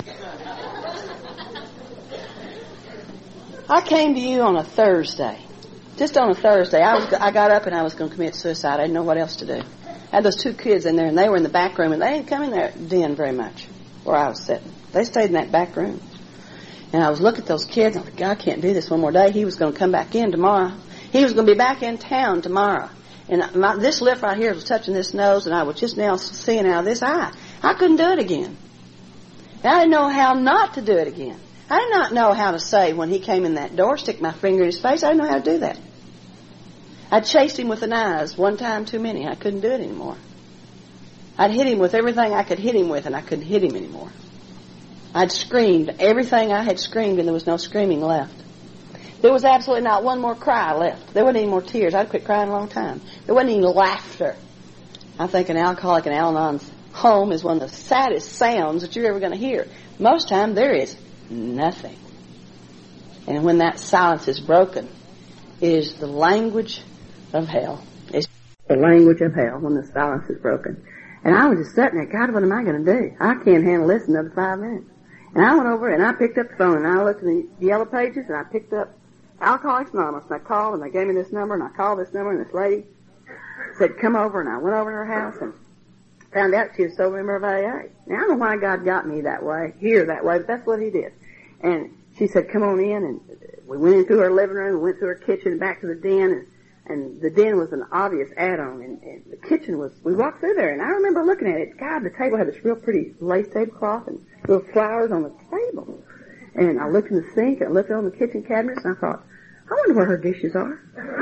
I came to you on a Thursday. Just on a Thursday. I got up and I was going to commit suicide. I didn't know what else to do. I had those 2 kids in there, and they were in the back room, and they didn't come in there den very much where I was sitting. They stayed in that back room. And I was looking at those kids, and I was like, God, I can't do this one more day. He was going to come back in tomorrow. He was going to be back in town tomorrow. And this lip right here was touching this nose, and I was just now seeing out of this eye. I couldn't do it again. And I didn't know how not to do it again. I did not know how to say when he came in that door, stick my finger in his face. I didn't know how to do that. I chased him with the knives one time too many. I couldn't do it anymore. I'd hit him with everything I could hit him with, and I couldn't hit him anymore. I'd screamed everything I had screamed, and there was no screaming left. There was absolutely not one more cry left. There wasn't any more tears. I'd quit crying a long time. There wasn't any laughter. I think an alcoholic in Al-Anon's home is one of the saddest sounds that you're ever going to hear. Most time there is nothing. And when that silence is broken, it is the language of hell. It's the language of hell when the silence is broken. And I was just sitting there, God, what am I going to do? I can't handle this another 5 minutes. And I went over and I picked up the phone and I looked in the yellow pages and I picked up Alcoholics Anonymous, and I called and they gave me this number, and I called this number, and this lady said, come over, and I went over to her house and found out she was a sober member of AA. Now, I don't know why God got me that way, but that's what he did. And she said, come on in, and we went into her living room, we went through her kitchen and back to the den, and the den was an obvious add-on, and the kitchen was, we walked through there, and I remember looking at it. God, the table had this real pretty lace tablecloth and little flowers on the table. And I looked in the sink, and I looked on the kitchen cabinets, and I thought, I wonder where her dishes are.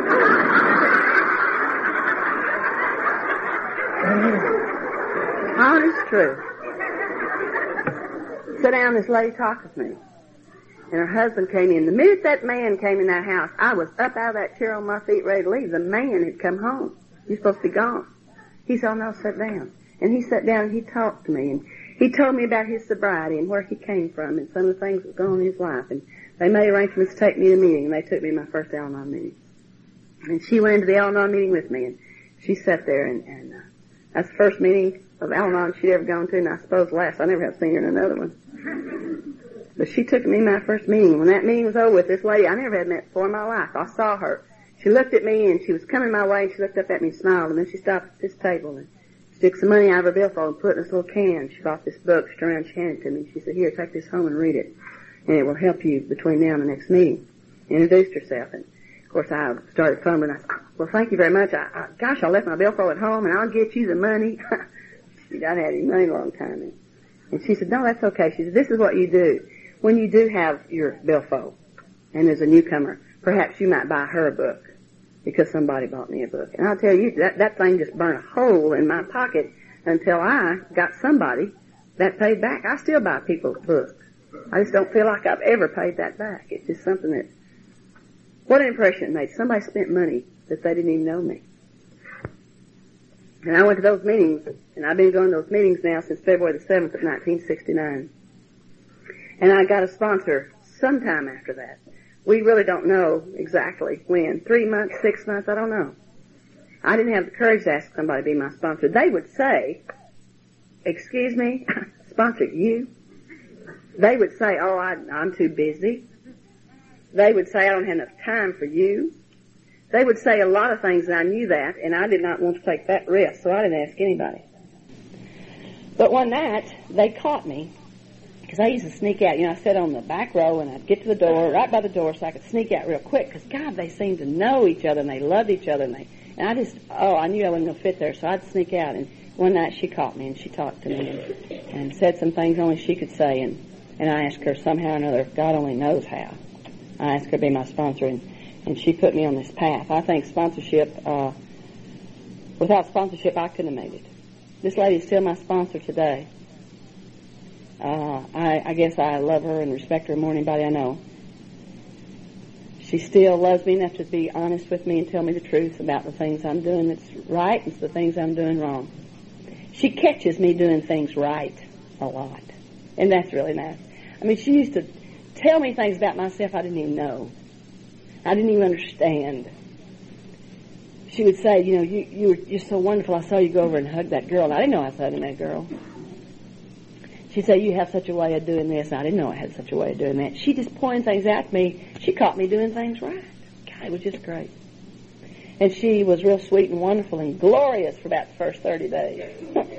Honest truth. Sit down, this lady talked with me. And her husband came in. The minute that man came in that house, I was up out of that chair on my feet ready to leave. The man had come home. You're supposed to be gone. He said, oh, no, sit down. And he sat down and he talked to me. And he told me about his sobriety and where he came from and some of the things that was going on in his life. And they made arrangements to take me to a meeting, and they took me to my first Al-Anon meeting. And she went into the Al-Anon meeting with me, and she sat there, and that's the first meeting of Al-Anon she'd ever gone to, and I suppose last. I never have seen her in another one. But she took me to my first meeting. When that meeting was over with, this lady I never had met before in my life, I saw her. She looked at me, and she was coming my way, and she looked up at me and smiled, and then she stopped at this table, and took some money out of her billfold and put it in this little can. She bought this book, she turned around and she handed it to me. She said, here, take this home and read it. and it will help you between now and the next meeting. Introduced herself, and of course I started fumbling. I said, well, thank you very much. Gosh, I left my billfold at home, and I'll get you the money. I'd had any money a long time. And she said, no, that's okay. She said, this is what you do. When you do have your billfold, and there's a newcomer, perhaps you might buy her a book, because somebody bought me a book. And I'll tell you, that thing just burned a hole in my pocket until I got somebody that paid back. I still buy people books. I just don't feel like I've ever paid that back. It's just something that, what an impression it made. Somebody spent money that they didn't even know me. And I went to those meetings, and I've been going to those meetings now since February the 7th of 1969. And I got a sponsor sometime after that. We really don't know exactly when. 3 months, 6 months, I don't know. I didn't have the courage to ask somebody to be my sponsor. They would say, excuse me, sponsor you? They would say, oh, I'm too busy. They would say, I don't have enough time for you. They would say a lot of things, and I knew that, and I did not want to take that risk, so I didn't ask anybody. But one night, they caught me, because I used to sneak out. You know, I sat on the back row, and I'd get to the door, right by the door, so I could sneak out real quick, because, God, they seemed to know each other, and they loved each other, and I knew I wasn't going to fit there, so I'd sneak out, and one night she caught me, and she talked to me, and said some things only she could say, and I asked her somehow or another, God only knows how, I asked her to be my sponsor, and she put me on this path. I think sponsorship, without sponsorship, I couldn't have made it. This lady's still my sponsor today. I guess I love her and respect her more than anybody I know. She still loves me enough to be honest with me and tell me the truth about the things I'm doing that's right and the things I'm doing wrong. She catches me doing things right a lot, and that's really nice. I mean, she used to tell me things about myself I didn't even know. I didn't even understand. She would say, you know, you're so wonderful. I saw you go over and hug that girl. And I didn't know I was hugging that girl. She'd say, you have such a way of doing this. And I didn't know I had such a way of doing that. She just pointed things out to me. She caught me doing things right. God, it was just great. And she was real sweet and wonderful and glorious for about the first 30 days.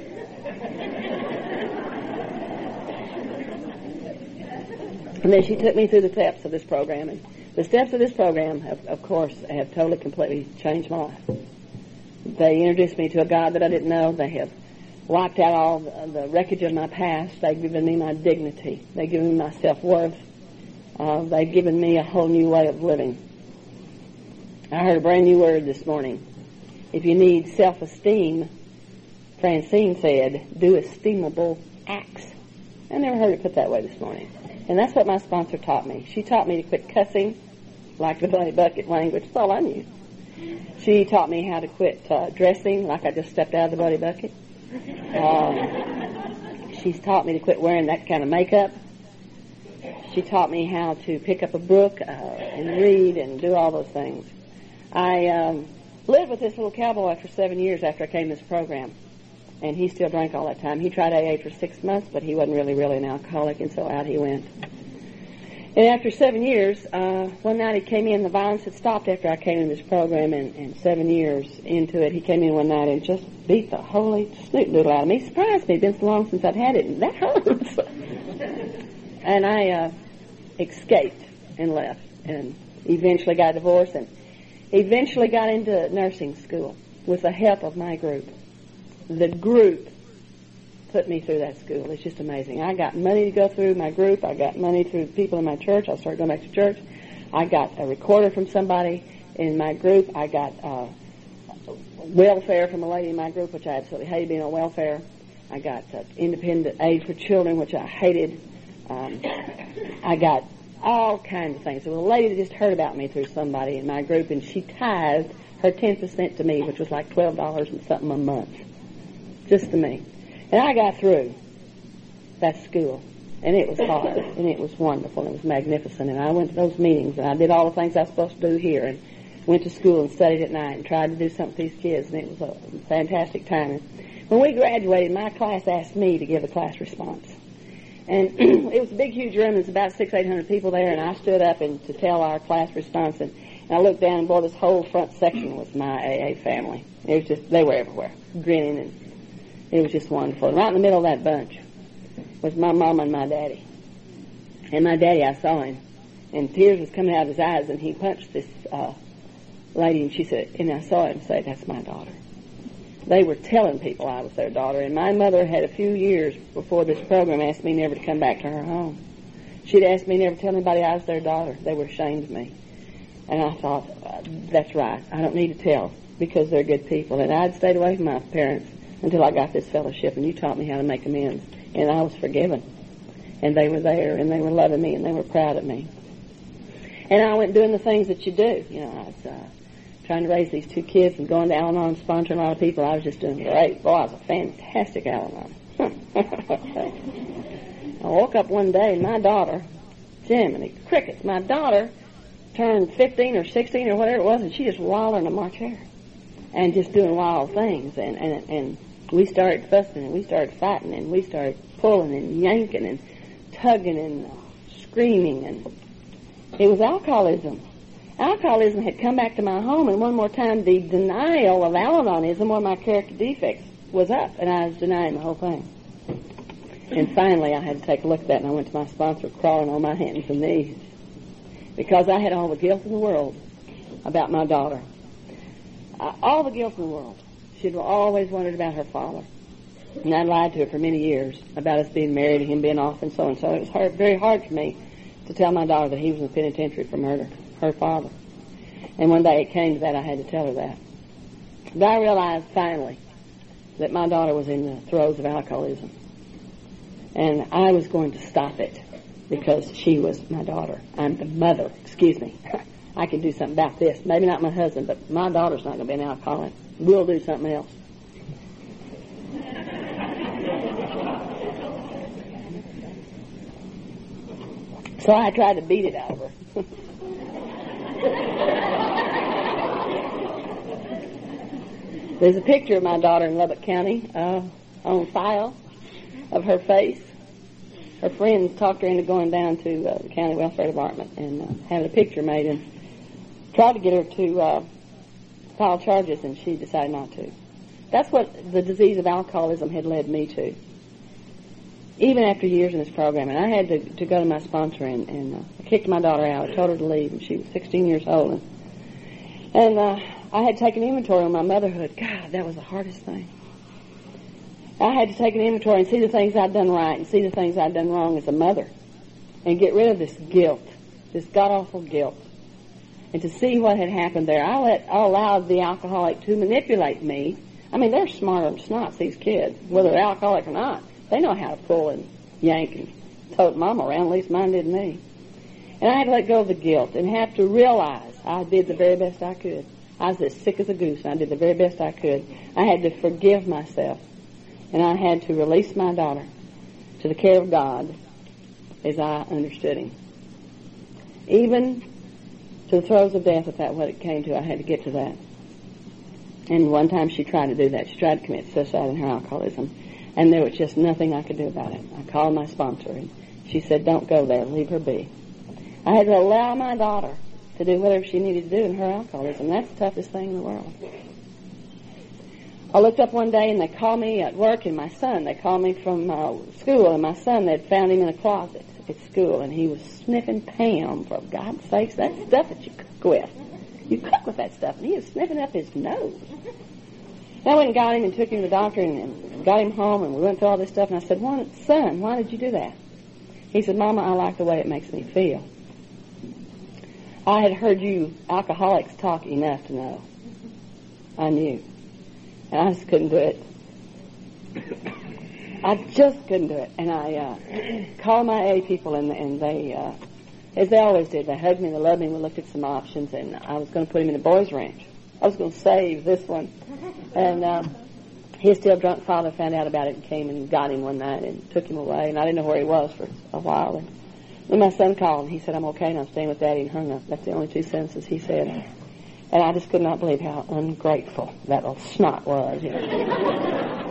And then she took me through the steps of this program. And the steps of this program, of course, have totally, completely changed my life. They introduced me to a God that I didn't know. They have wiped out all the wreckage of my past. They've given me my dignity. They've given me my self-worth. They've given me a whole new way of living. I heard a brand new word this morning. If you need self-esteem, Francine said, do esteemable acts. I never heard it put that way this morning. And that's what my sponsor taught me. She taught me to quit cussing, like the bloody bucket language. That's all I knew. She taught me how to quit dressing, like I just stepped out of the bloody bucket. She's taught me to quit wearing that kind of makeup. She taught me how to pick up a book and read and do all those things. I lived with this little cowboy for 7 years after I came to this program. And he still drank all that time. He tried AA for 6 months, but he wasn't really an alcoholic, and so out he went. And after 7 years, one night he came in. The violence had stopped after I came in this program, and 7 years into it, he came in one night and just beat the holy snoot doodle out of me. He surprised me. It's been so long since I'd had it, and that hurts. And I escaped and left, and eventually got a divorce, and eventually got into nursing school with the help of my group. The group put me through that school. It's just amazing. I got money to go through my group. I got money through people in my church. I started going back to church. I got a recorder from somebody in my group. I got welfare from a lady in my group, which I absolutely hated being on welfare. I got independent aid for children, which I hated. I got all kinds of things. There was a lady that just heard about me through somebody in my group, and she tithed her 10% to me, which was like $12 and something a month. Just to me. And I got through that school. And it was hard. And it was wonderful. And it was magnificent. And I went to those meetings. And I did all the things I was supposed to do here. And went to school and studied at night. And tried to do something for these kids. And it was a fantastic time. And when we graduated, my class asked me to give a class response. And it was a big, huge room. There was about 600-800 people there. And I stood up and to tell our class response. And I looked down and boy, this whole front section was my AA family. It was just, they were everywhere. Grinning and it was just wonderful. And right in the middle of that bunch was my mama and my daddy. And my daddy, I saw him, and tears was coming out of his eyes, and he punched this lady, and she said, and I saw him say, "That's my daughter." They were telling people I was their daughter, and my mother had a few years before this program asked me never to come back to her home. She'd asked me never to tell anybody I was their daughter. They were ashamed of me. And I thought, that's right, I don't need to tell, because they're good people. And I'd stayed away from my parents until I got this fellowship, and you taught me how to make amends. And I was forgiven. And they were there, and they were loving me, and they were proud of me. And I went doing the things that you do. You know, I was trying to raise these two kids and going to Al-Anon, sponsoring a lot of people. I was just doing great. Boy, I was a fantastic Al-Anon. I woke up one day, and my daughter, Jiminy Crickets, my daughter turned 15 or 16 or whatever it was, and she just wallowed in my chair and just doing wild things. And we started fussing, and we started fighting, and we started pulling and yanking and tugging and screaming. And it was alcoholism. Alcoholism had come back to my home, and one more time the denial of Al-Anonism, where my character defects was up, and I was denying the whole thing. And finally I had to take a look at that, and I went to my sponsor crawling on my hands and knees, because I had all the guilt in the world about my daughter. All the guilt in the world. She'd always wondered about her father. And I lied to her for many years about us being married and him being off and so. It was very hard for me to tell my daughter that he was in the penitentiary for murder, her father. And one day it came to that, I had to tell her that. But I realized finally that my daughter was in the throes of alcoholism. And I was going to stop it because she was my daughter. I'm the mother, excuse me. I can do something about this. Maybe not my husband, but my daughter's not going to be an alcoholic. We'll do something else. So I tried to beat it out of her. There's a picture of my daughter in Lubbock County on file of her face. Her friends talked her into going down to the county welfare department and having a picture made, and tried to get her to file charges, and she decided not to. That's what the disease of alcoholism had led me to. Even after years in this program, and I had to go to my sponsor, and I kicked my daughter out. I told her to leave, and she was 16 years old. And I had taken inventory on my motherhood. God, that was the hardest thing. I had to take an inventory and see the things I'd done right and see the things I'd done wrong as a mother, and get rid of this guilt, this god-awful guilt, and to see what had happened there. I allowed the alcoholic to manipulate me. I mean, they're smarter than snots, these kids, whether they're alcoholic or not. They know how to pull and yank and tote mom around, at least mine did me. And I had to let go of the guilt and have to realize I did the very best I could. I was as sick as a goose, and I did the very best I could. I had to forgive myself, and I had to release my daughter to the care of God as I understood him. Even to the throes of death, if that's what it came to, I had to get to that. And one time she tried to do that. She tried to commit suicide in her alcoholism. And there was just nothing I could do about it. I called my sponsor, and she said, "Don't go there. Leave her be." I had to allow my daughter to do whatever she needed to do in her alcoholism. That's the toughest thing in the world. I looked up one day, and they called me at work, and my son, they called me from school, and my son, they'd found him in a closet at school, and he was sniffing Pam, for God's sakes, that stuff that you cook with. You cook with that stuff, and he was sniffing up his nose. And I went and got him and took him to the doctor and got him home, and we went through all this stuff, and I said, "Son, why did you do that?" He said, "Mama, I like the way it makes me feel. I had heard you alcoholics talk enough to know. I knew. And I just couldn't do it. I just couldn't do it." And I called my AA people, and they, as they always did, they hugged me, they loved me, we looked at some options, and I was going to put him in a boys' ranch. I was going to save this one. And his still drunk father found out about it and came and got him one night and took him away. And I didn't know where he was for a while. And then my son called, and he said, "I'm okay, and I'm staying with Daddy," and hung up. That's the only two sentences he said. And I just could not believe how ungrateful that little snot was. You know.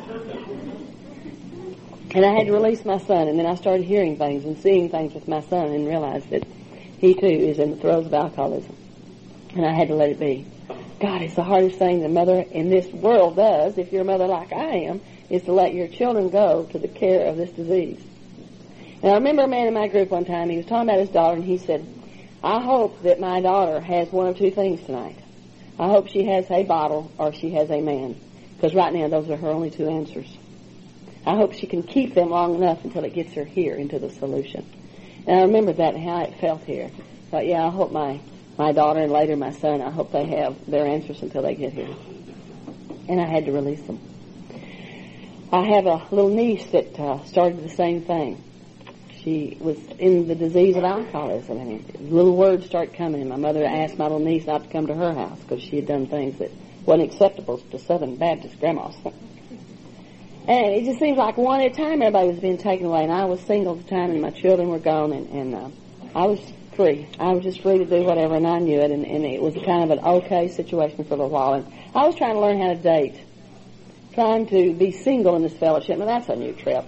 And I had to release my son, and then I started hearing things and seeing things with my son and realized that he, too, is in the throes of alcoholism. And I had to let it be. God, it's the hardest thing the mother in this world does, if you're a mother like I am, is to let your children go to the care of this disease. And I remember a man in my group one time, he was talking about his daughter, and he said, I hope that my daughter has one of two things tonight. I hope she has a bottle or she has a man, because right now those are her only two answers. I hope she can keep them long enough until it gets her here into the solution. And I remember that and how it felt here. I thought, yeah, I hope my daughter and later my son, I hope they have their answers until they get here. And I had to release them. I have a little niece that started the same thing. She was in the disease of alcoholism, and little words started coming. And my mother asked my little niece not to come to her house because she had done things that wasn't acceptable to Southern Baptist grandmas. And it just seems like one at a time everybody was being taken away, and I was single at the time, and my children were gone, and I was free. I was just free to do whatever, and I knew it, and it was kind of an okay situation for a little while. And I was trying to learn how to date, trying to be single in this fellowship, and that's a new trip.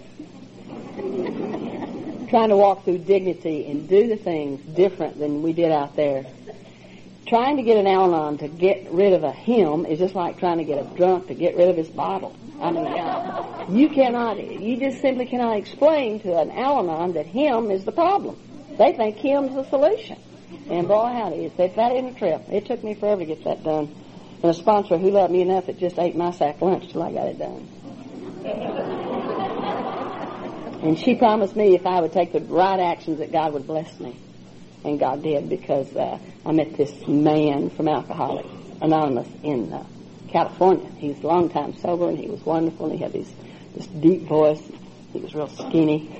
Trying to walk through dignity and do the things different than we did out there. Trying to get an Al-Anon to get rid of a hymn is just like trying to get a drunk to get rid of his bottle. I mean, you just simply cannot explain to an Al-Anon that him is the problem. They think him's the solution. And boy, howdy, that ain't a trip. It took me forever to get that done. And a sponsor who loved me enough that just ate my sack lunch till I got it done. And she promised me if I would take the right actions that God would bless me. And God did, because I met this man from Alcoholics Anonymous in California. He was a long time sober, and he was wonderful, and he had this deep voice. He was real skinny.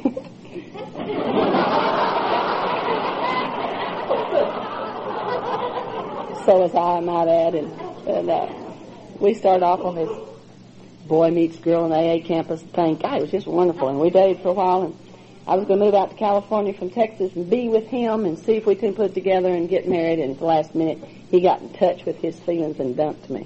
So was I might add. And we started off on this boy meets girl in the AA campus thing. God, it was just wonderful. And we dated for a while, and I was going to move out to California from Texas and be with him and see if we could put it together and get married. And at the last minute, he got in touch with his feelings and dumped me.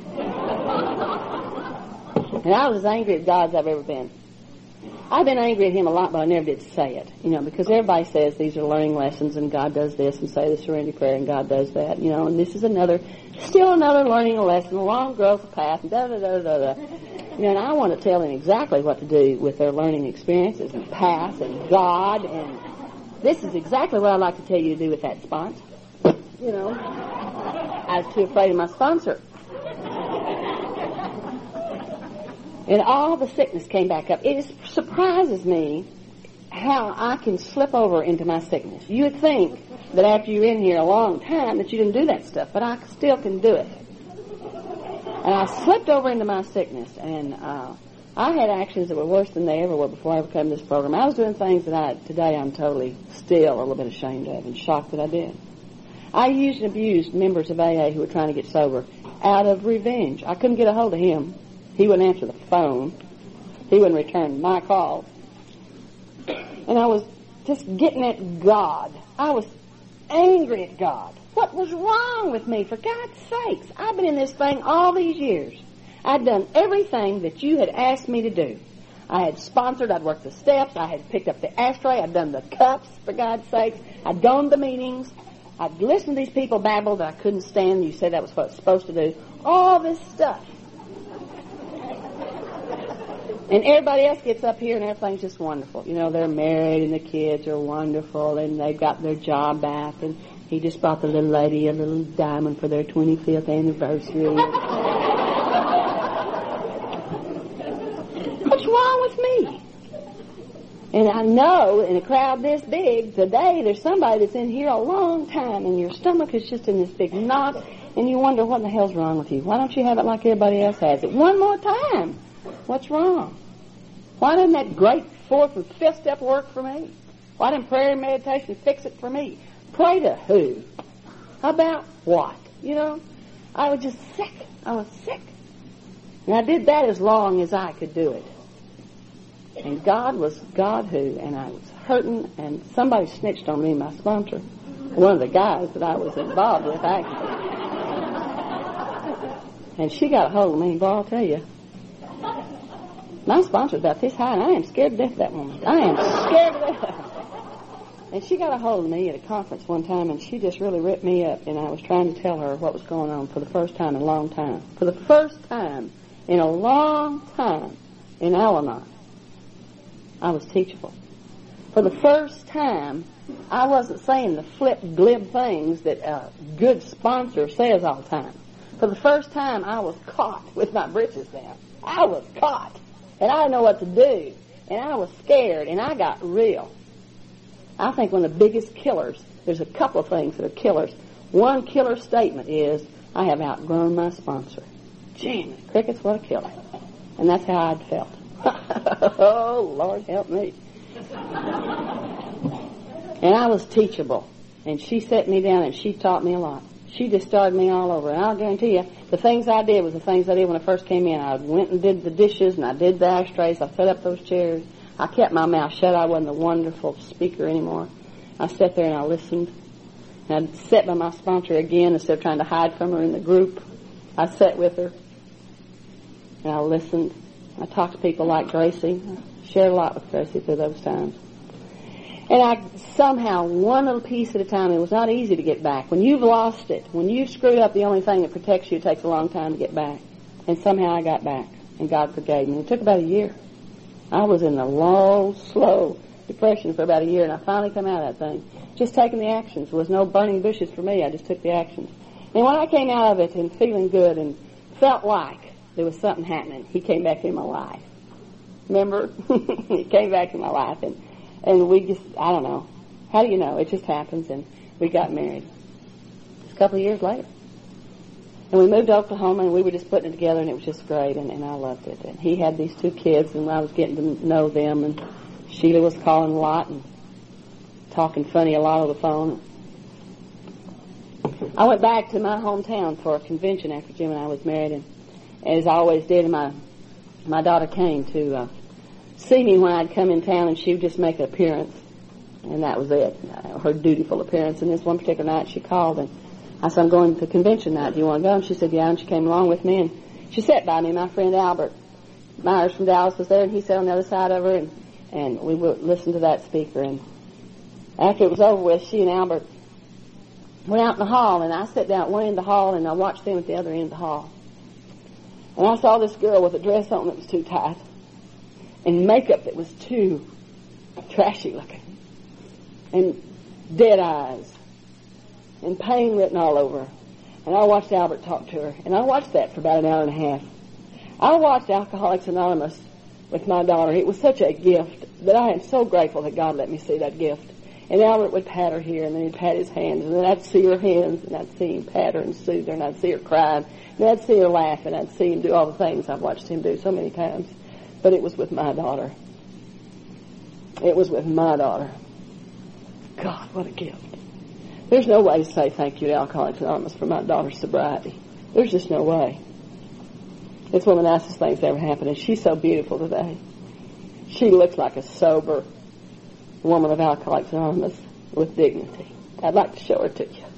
And I was as angry at God as I've ever been. I've been angry at him a lot, but I never did say it, because everybody says these are learning lessons, and God does this, and say the serenity prayer, and God does that, and this is still another learning lesson, along growth path, and da-da-da-da-da. And I want to tell them exactly what to do with their learning experiences and path and God, and this is exactly what I'd like to tell you to do with that sponsor. I was too afraid of my sponsor. And all the sickness came back up. It surprises me how I can slip over into my sickness. You would think that after you're in here a long time that you didn't do that stuff, but I still can do it. And I slipped over into my sickness, and I had actions that were worse than they ever were before I ever came to this program. I was doing things that today I'm totally still a little bit ashamed of and shocked that I did. I used and abused members of AA who were trying to get sober out of revenge. I couldn't get a hold of him. He wouldn't answer the phone. He wouldn't return my calls. And I was just getting at God. I was angry at God. What was wrong with me, for God's sakes? I've been in this thing all these years. I'd done everything that you had asked me to do. I had sponsored, I'd worked the steps, I had picked up the ashtray, I'd done the cups, for God's sakes. I'd gone to meetings. I'd listened to these people babble that I couldn't stand. You said that was what I was supposed to do. All this stuff. And everybody else gets up here and everything's just wonderful. They're married and the kids are wonderful and they've got their job back, and he just bought the little lady a little diamond for their 25th anniversary. What's wrong with me? And I know in a crowd this big, today there's somebody that's in here a long time and your stomach is just in this big knot and you wonder what the hell's wrong with you. Why don't you have it like everybody else has it? One more time. What's wrong? Why didn't that great fourth and fifth step work for me? Why didn't prayer and meditation fix it for me? Pray to who? About what? I was just sick. I was sick. And I did that as long as I could do it. And God was God who, and I was hurting, and somebody snitched on me, my sponsor. One of the guys that I was involved with, actually. And she got a hold of me, boy, I'll tell you. My sponsor's about this high, and I am scared to death of that woman. I am scared to death. And she got a hold of me at a conference one time, and she just really ripped me up, and I was trying to tell her what was going on for the first time in a long time. For the first time in a long time in Al-Anon, I was teachable. For the first time, I wasn't saying the flip, glib things that a good sponsor says all the time. For the first time, I was caught with my britches down. I was caught. And I didn't know what to do. And I was scared, and I got real. I think one of the biggest killers, there's a couple of things that are killers. One killer statement is, I have outgrown my sponsor. Gee, crickets, what a killer. And that's how I'd felt. Oh, Lord help me. And I was teachable. And she set me down and she taught me a lot. She just started me all over. And I'll guarantee you, the things I did was the things I did when I first came in. I went and did the dishes and I did the ashtrays. I set up those chairs. I kept my mouth shut. I wasn't a wonderful speaker anymore. I sat there and I listened. And I'd sit by my sponsor again instead of trying to hide from her in the group. I sat with her and I listened. I talked to people like Gracie. I shared a lot with Gracie through those times. And I somehow, one little piece at a time, it was not easy to get back. When you've lost it, when you've screwed up, the only thing that protects you takes a long time to get back. And somehow I got back, and God forgave me. It took about a year. I was in a low, slow depression for about a year, and I finally come out of that thing. Just taking the actions. There was no burning bushes for me. I just took the actions. And when I came out of it and feeling good and felt like there was something happening, he came back in my life. Remember? He came back in my life, and we just, I don't know. How do you know? It just happens, and we got married. Just a couple of years later. And we moved to Oklahoma, and we were just putting it together, and it was just great, and I loved it. And he had these 2 kids, and I was getting to know them, and Sheila was calling a lot and talking funny a lot on the phone. I went back to my hometown for a convention after Jim and I was married, and as I always did, my daughter came to see me when I'd come in town, and she would just make an appearance, and that was it, her dutiful appearance. And this one particular night she called, and I said, I'm going to convention night. Do you want to go? And she said, yeah, and she came along with me, and she sat by me. My friend Albert Myers from Dallas was there, and he sat on the other side of her, and we would listen to that speaker. And after it was over with, she and Albert went out in the hall, and I sat down at one end of the hall, and I watched them at the other end of the hall. And I saw this girl with a dress on that was too tight, and makeup that was too trashy looking, and dead eyes, and pain written all over her. And I watched Albert talk to her, and I watched that for about an hour and a half. I watched Alcoholics Anonymous with my daughter. It was such a gift that I am so grateful that God let me see that gift. And Albert would pat her here, and then he'd pat his hands, and then I'd see her hands, and I'd see him pat her and soothe her, and I'd see her crying, and I'd see her laugh, and I'd see him do all the things I've watched him do so many times. But it was with my daughter. It was with my daughter. God, what a gift. There's no way to say thank you to Alcoholics Anonymous for my daughter's sobriety. There's just no way. It's one of the nicest things that ever happened, and she's so beautiful today. She looks like a sober woman of Alcoholics Anonymous with dignity. I'd like to show her to you.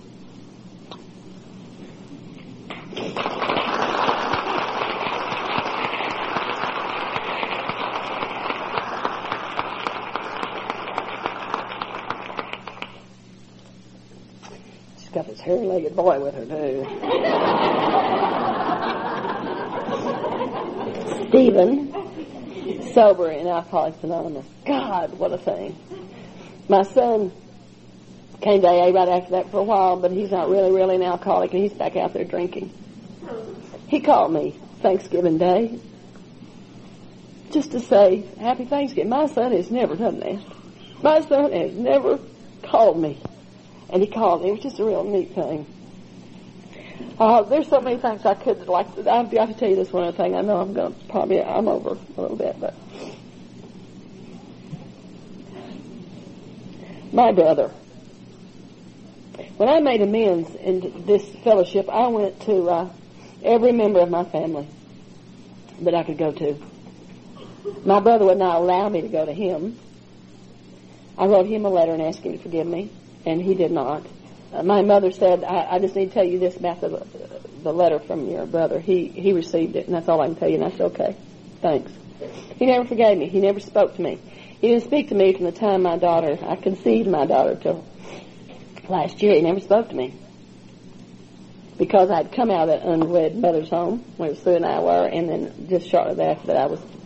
She's got this hairy-legged boy with her, too. Stephen, sober in Alcoholics Anonymous. God, what a thing. My son came to AA right after that for a while, but he's not really an alcoholic, and he's back out there drinking. He called me Thanksgiving Day just to say, Happy Thanksgiving. My son has never done that. My son has never called me. And he called me. It was just a real neat thing. There's so many things I could like. I've got to tell you this one other thing. I know I'm over a little bit, but my brother. When I made amends in this fellowship, I went to every member of my family that I could go to. My brother would not allow me to go to him. I wrote him a letter and asked him to forgive me, and he did not. My mother said, I just need to tell you this about the letter from your brother. He received it, and that's all I can tell you. And I said, okay, thanks. He never forgave me. He never spoke to me. He didn't speak to me from the time I conceived my daughter till last year. He never spoke to me. Because I'd come out of that unwed mother's home, where Sue and I were, and then just shortly after that I was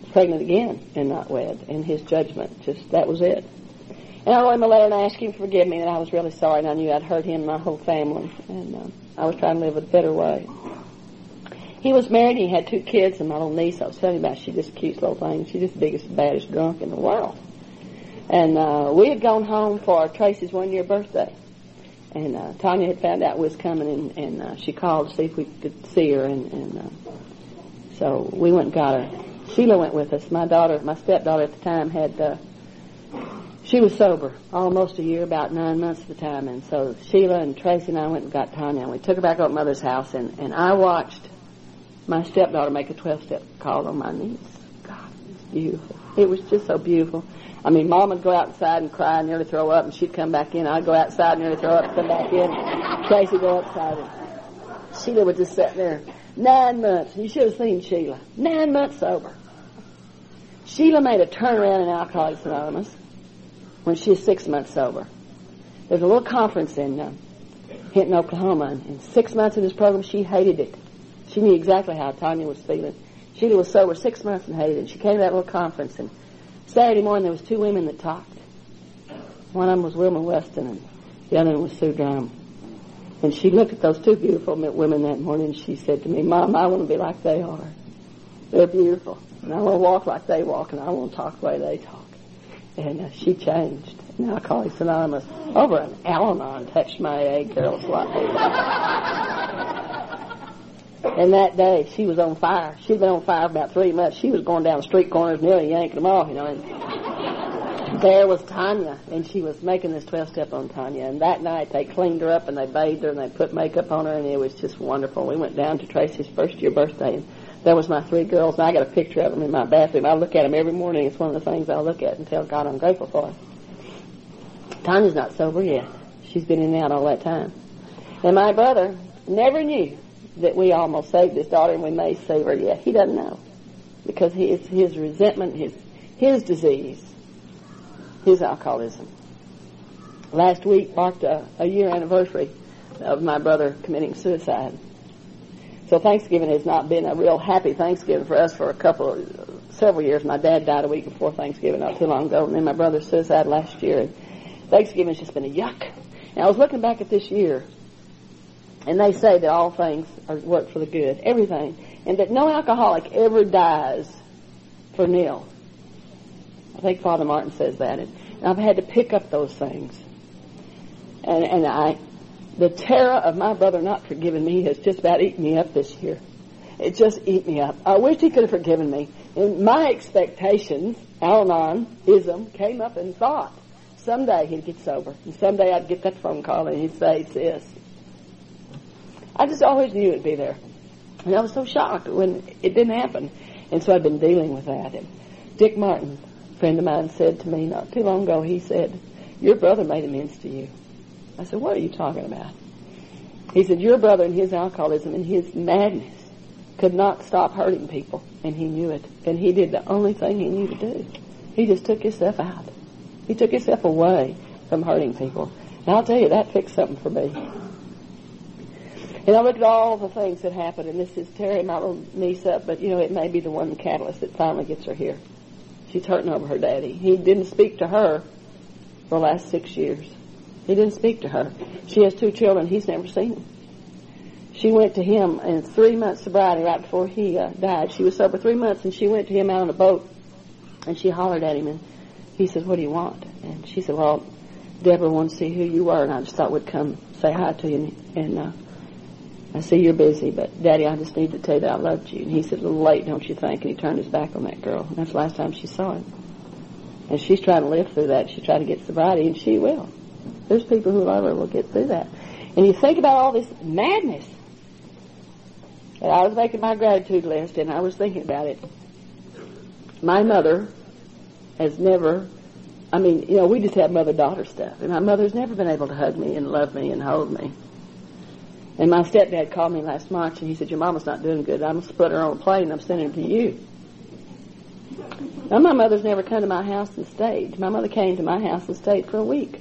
pregnant again and not wed. And his judgment, just that was it. And I wrote him a letter and I asked him to forgive me, and I was really sorry, and I knew I'd hurt him and my whole family. And I was trying to live a better way. He was married, and he had 2 kids, and my little niece I was telling you about, she's just a cute little thing. She's just the biggest, baddest drunk in the world. And we had gone home for Tracy's 1-year birthday. And Tanya had found out we was coming, and she called to see if we could see her. And so we went and got her. Sheila went with us. My stepdaughter at the time she was sober almost a year, about 9 months at the time. And so Sheila and Tracy and I went and got Tanya, and we took her back up to Mother's house, and I watched my stepdaughter make a 12-step call on my niece. God, it was beautiful. It was just so beautiful. I mean, Mom would go outside and cry and nearly throw up, and she'd come back in. I'd go outside and nearly throw up and come back in. Tracy would go outside, and Sheila would just sit there. 9 months. You should have seen Sheila. 9 months sober. Sheila made a turnaround in Alcoholics Anonymous when she was 6 months sober. There's a little conference in Hinton, Oklahoma, and in 6 months in this program, she hated it. She knew exactly how Tanya was feeling. Sheila was sober 6 months and hated it. She came to that little conference, and Saturday morning there was 2 women that talked. One of them was Wilma Weston, and the other one was Sue Drum. And she looked at those 2 beautiful women that morning, and she said to me, Mom, I want to be like they are. They're beautiful. And I want to walk like they walk, and I want to talk the way they talk. And she changed. Now Alcoholics Anonymous over an Al-Anon touched my egg girls like And that day, she was on fire. She'd been on fire for about 3 months. She was going down the street corners, nearly yanking them off, And there was Tanya, and she was making this 12-step on Tanya. And that night, they cleaned her up, and they bathed her, and they put makeup on her, and it was just wonderful. We went down to Tracy's first-year birthday, and there was my 3 girls, and I got a picture of them in my bathroom. I look at them every morning. It's one of the things I look at and tell God I'm grateful for. Tanya's not sober yet. She's been in and out all that time. And my brother never knew that we almost saved his daughter, and we may save her yet. He doesn't know. Because his resentment, his disease, his alcoholism. Last week marked a year anniversary of my brother committing suicide. So Thanksgiving has not been a real happy Thanksgiving for us for several years. My dad died a week before Thanksgiving, not too long ago, and then my brother's suicide last year. And Thanksgiving's just been a yuck. And I was looking back at this year, and they say that all things work for the good, everything, and that no alcoholic ever dies for nil. I think Father Martin says that, and I've had to pick up those things. And the terror of my brother not forgiving me has just about eaten me up this year. It just eat me up. I wish he could have forgiven me. And my expectations, Al-Anon-ism, came up and thought, someday he'd get sober, and someday I'd get that phone call and he'd say, sis. I just always knew it'd be there. And I was so shocked when it didn't happen. And so I've been dealing with that. And Dick Martin, a friend of mine, said to me not too long ago, he said, your brother made amends to you. I said, what are you talking about? He said, your brother and his alcoholism and his madness could not stop hurting people, and he knew it. And he did the only thing he knew to do. He just took himself out. He took himself away from hurting people. And I'll tell you, that fixed something for me. And I looked at all the things that happened, and this is tearing my little niece up, but, it may be the one catalyst that finally gets her here. She's hurting over her daddy. He didn't speak to her for the last 6 years. He didn't speak to her. She has 2 children. He's never seen them. She went to him in 3 months sobriety right before he died. She was sober 3 months, and she went to him out on a boat, and she hollered at him, and he said, what do you want? And she said, well, Deborah wanted to see who you were, and I just thought we'd come say hi to you. And I see you're busy, but Daddy, I just need to tell you that I loved you. And he said, a little late, don't you think? And he turned his back on that girl. And that's the last time she saw him. And she's trying to live through that. She's trying to get sobriety, and she will. There's people who love her will get through that. And you think about all this madness. And I was making my gratitude list, and I was thinking about it. My mother has never, we just have mother-daughter stuff. And my mother's never been able to hug me and love me and hold me. And my stepdad called me last March, and he said, your mama's not doing good. I'm going to put her on a plane, and I'm sending her to you. Now, my mother's never come to my house and stayed. My mother came to my house and stayed for a week.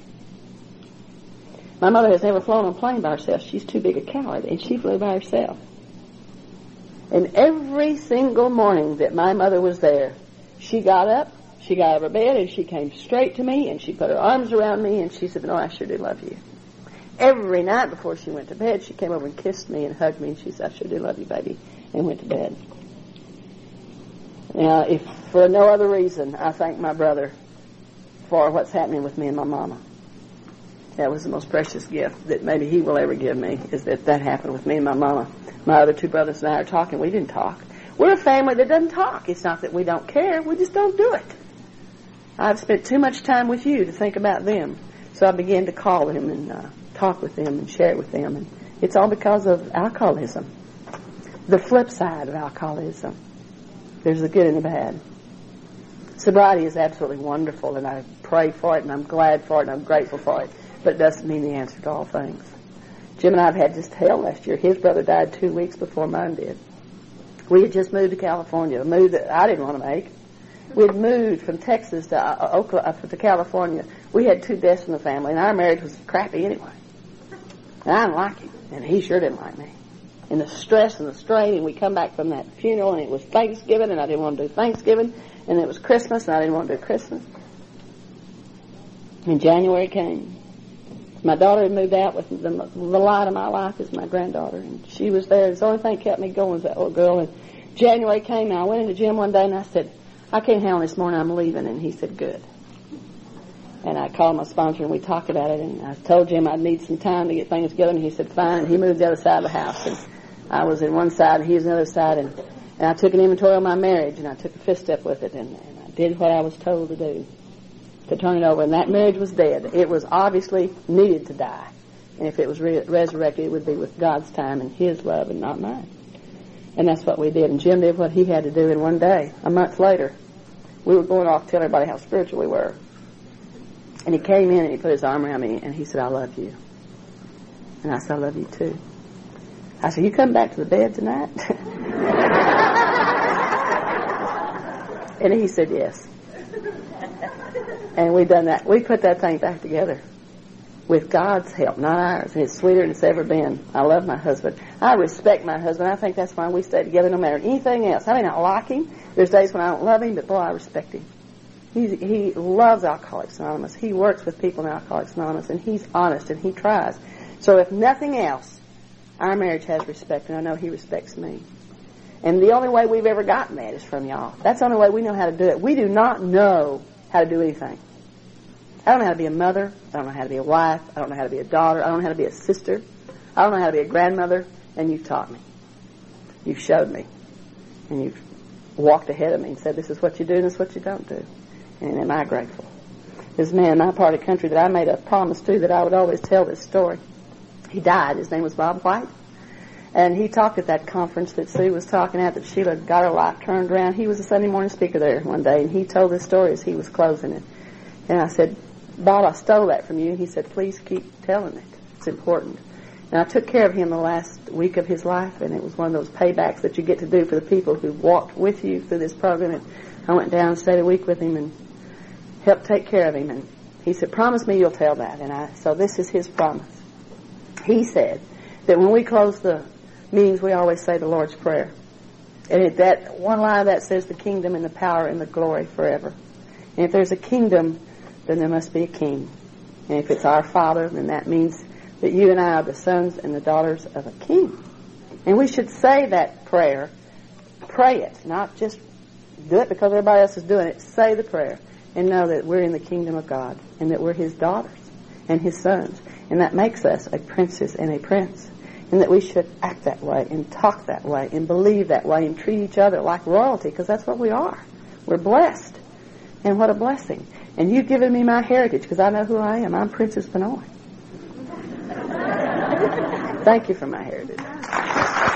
My mother has never flown on a plane by herself. She's too big a coward, and she flew by herself. And every single morning that my mother was there, she got up, she got out of her bed, and she came straight to me, and she put her arms around me, and she said, "No, I sure do love you." Every night before she went to bed, she came over and kissed me and hugged me, and she said, "I sure do love you, baby," and went to bed. Now, if for no other reason, I thank my brother for what's happening with me and my mama. That was the most precious gift that maybe he will ever give me, is that happened with me and my mama. My other two brothers and I are talking. We didn't talk. We're a family that doesn't talk. It's not that we don't care. We just don't do it. I've spent too much time with you to think about them. So I began to call them and talk with them and share it with them. And it's all because of alcoholism. The flip side of alcoholism. There's the good and the bad. Sobriety is absolutely wonderful, and I pray for it, and I'm glad for it, and I'm grateful for it. But it doesn't mean the answer to all things. Jim and I have had just hell last year. His brother died 2 weeks before mine did. We had just moved to California, a move that I didn't want to make. We had moved from Texas to California. We had 2 deaths in the family, and our marriage was crappy anyway. And I didn't like him, and he sure didn't like me. And the stress and the strain, and we come back from that funeral, and it was Thanksgiving, and I didn't want to do Thanksgiving, and it was Christmas, and I didn't want to do Christmas. And January came. My daughter had moved out with the light of my life is my granddaughter, and she was there. The only thing that kept me going was that little girl. And January came, and I went into Jim one day, and I said, "I can't handle this morning, I'm leaving." And he said, "Good." And I called my sponsor, and we talked about it, and I told Jim I'd need some time to get things together, and he said, "Fine." And he moved to the other side of the house, and I was in one side, and he was on the other side, and I took an inventory on my marriage, and I took a fifth step with it, and I did what I was told to do, to turn it over, and that marriage was dead. It was obviously needed to die, and if it was resurrected, it would be with God's time and His love and not mine. And that's what we did, and Jim did what he had to do, and one day, a month later, we were going off to tell everybody how spiritual we were, and he came in and he put his arm around me, and he said, "I love you." And I said, "I love you too." I said, "You come back to the bed tonight?" And he said, "Yes." And we done that. We put that thing back together with God's help, not ours. And it's sweeter than it's ever been. I love my husband. I respect my husband. I think that's why we stay together no matter anything else. I may not like him. There's days when I don't love him, but boy, I respect him. He loves Alcoholics Anonymous. He works with people in Alcoholics Anonymous, and he's honest, and he tries. So if nothing else, our marriage has respect, and I know he respects me. And the only way we've ever gotten that is from y'all. That's the only way we know how to do it. We do not know how to do anything. I don't know how to be a mother. I don't know how to be a wife. I don't know how to be a daughter. I don't know how to be a sister. I don't know how to be a grandmother. And you've taught me. You've showed me. And you've walked ahead of me and said, "This is what you do and this is what you don't do." And am I grateful. There's a man in my part of the country that I made a promise to that I would always tell this story. He died. His name was Bob White. And he talked at that conference that Sue was talking at, that Sheila got her life turned around. He was a Sunday morning speaker there one day, and he told this story as he was closing it. And I said, "Bob, I stole that from you." And he said, "Please keep telling it. It's important." And I took care of him the last week of his life, and it was one of those paybacks that you get to do for the people who walked with you through this program. And I went down and stayed a week with him and helped take care of him. And he said, "Promise me you'll tell that." And so this is his promise. He said that when we close the meetings, we always say the Lord's Prayer. And that one line of that says, "The kingdom and the power and the glory forever." And if there's a kingdom, then there must be a king. And if it's our Father, then that means that you and I are the sons and the daughters of a king. And we should say that prayer. Pray it, not just do it because everybody else is doing it. Say the prayer and know that we're in the kingdom of God and that we're His daughters and His sons. And that makes us a princess and a prince. And that we should act that way and talk that way and believe that way and treat each other like royalty, because that's what we are. We're blessed. And what a blessing. And you've given me my heritage because I know who I am. I'm Princess Benoit. Thank you for my heritage.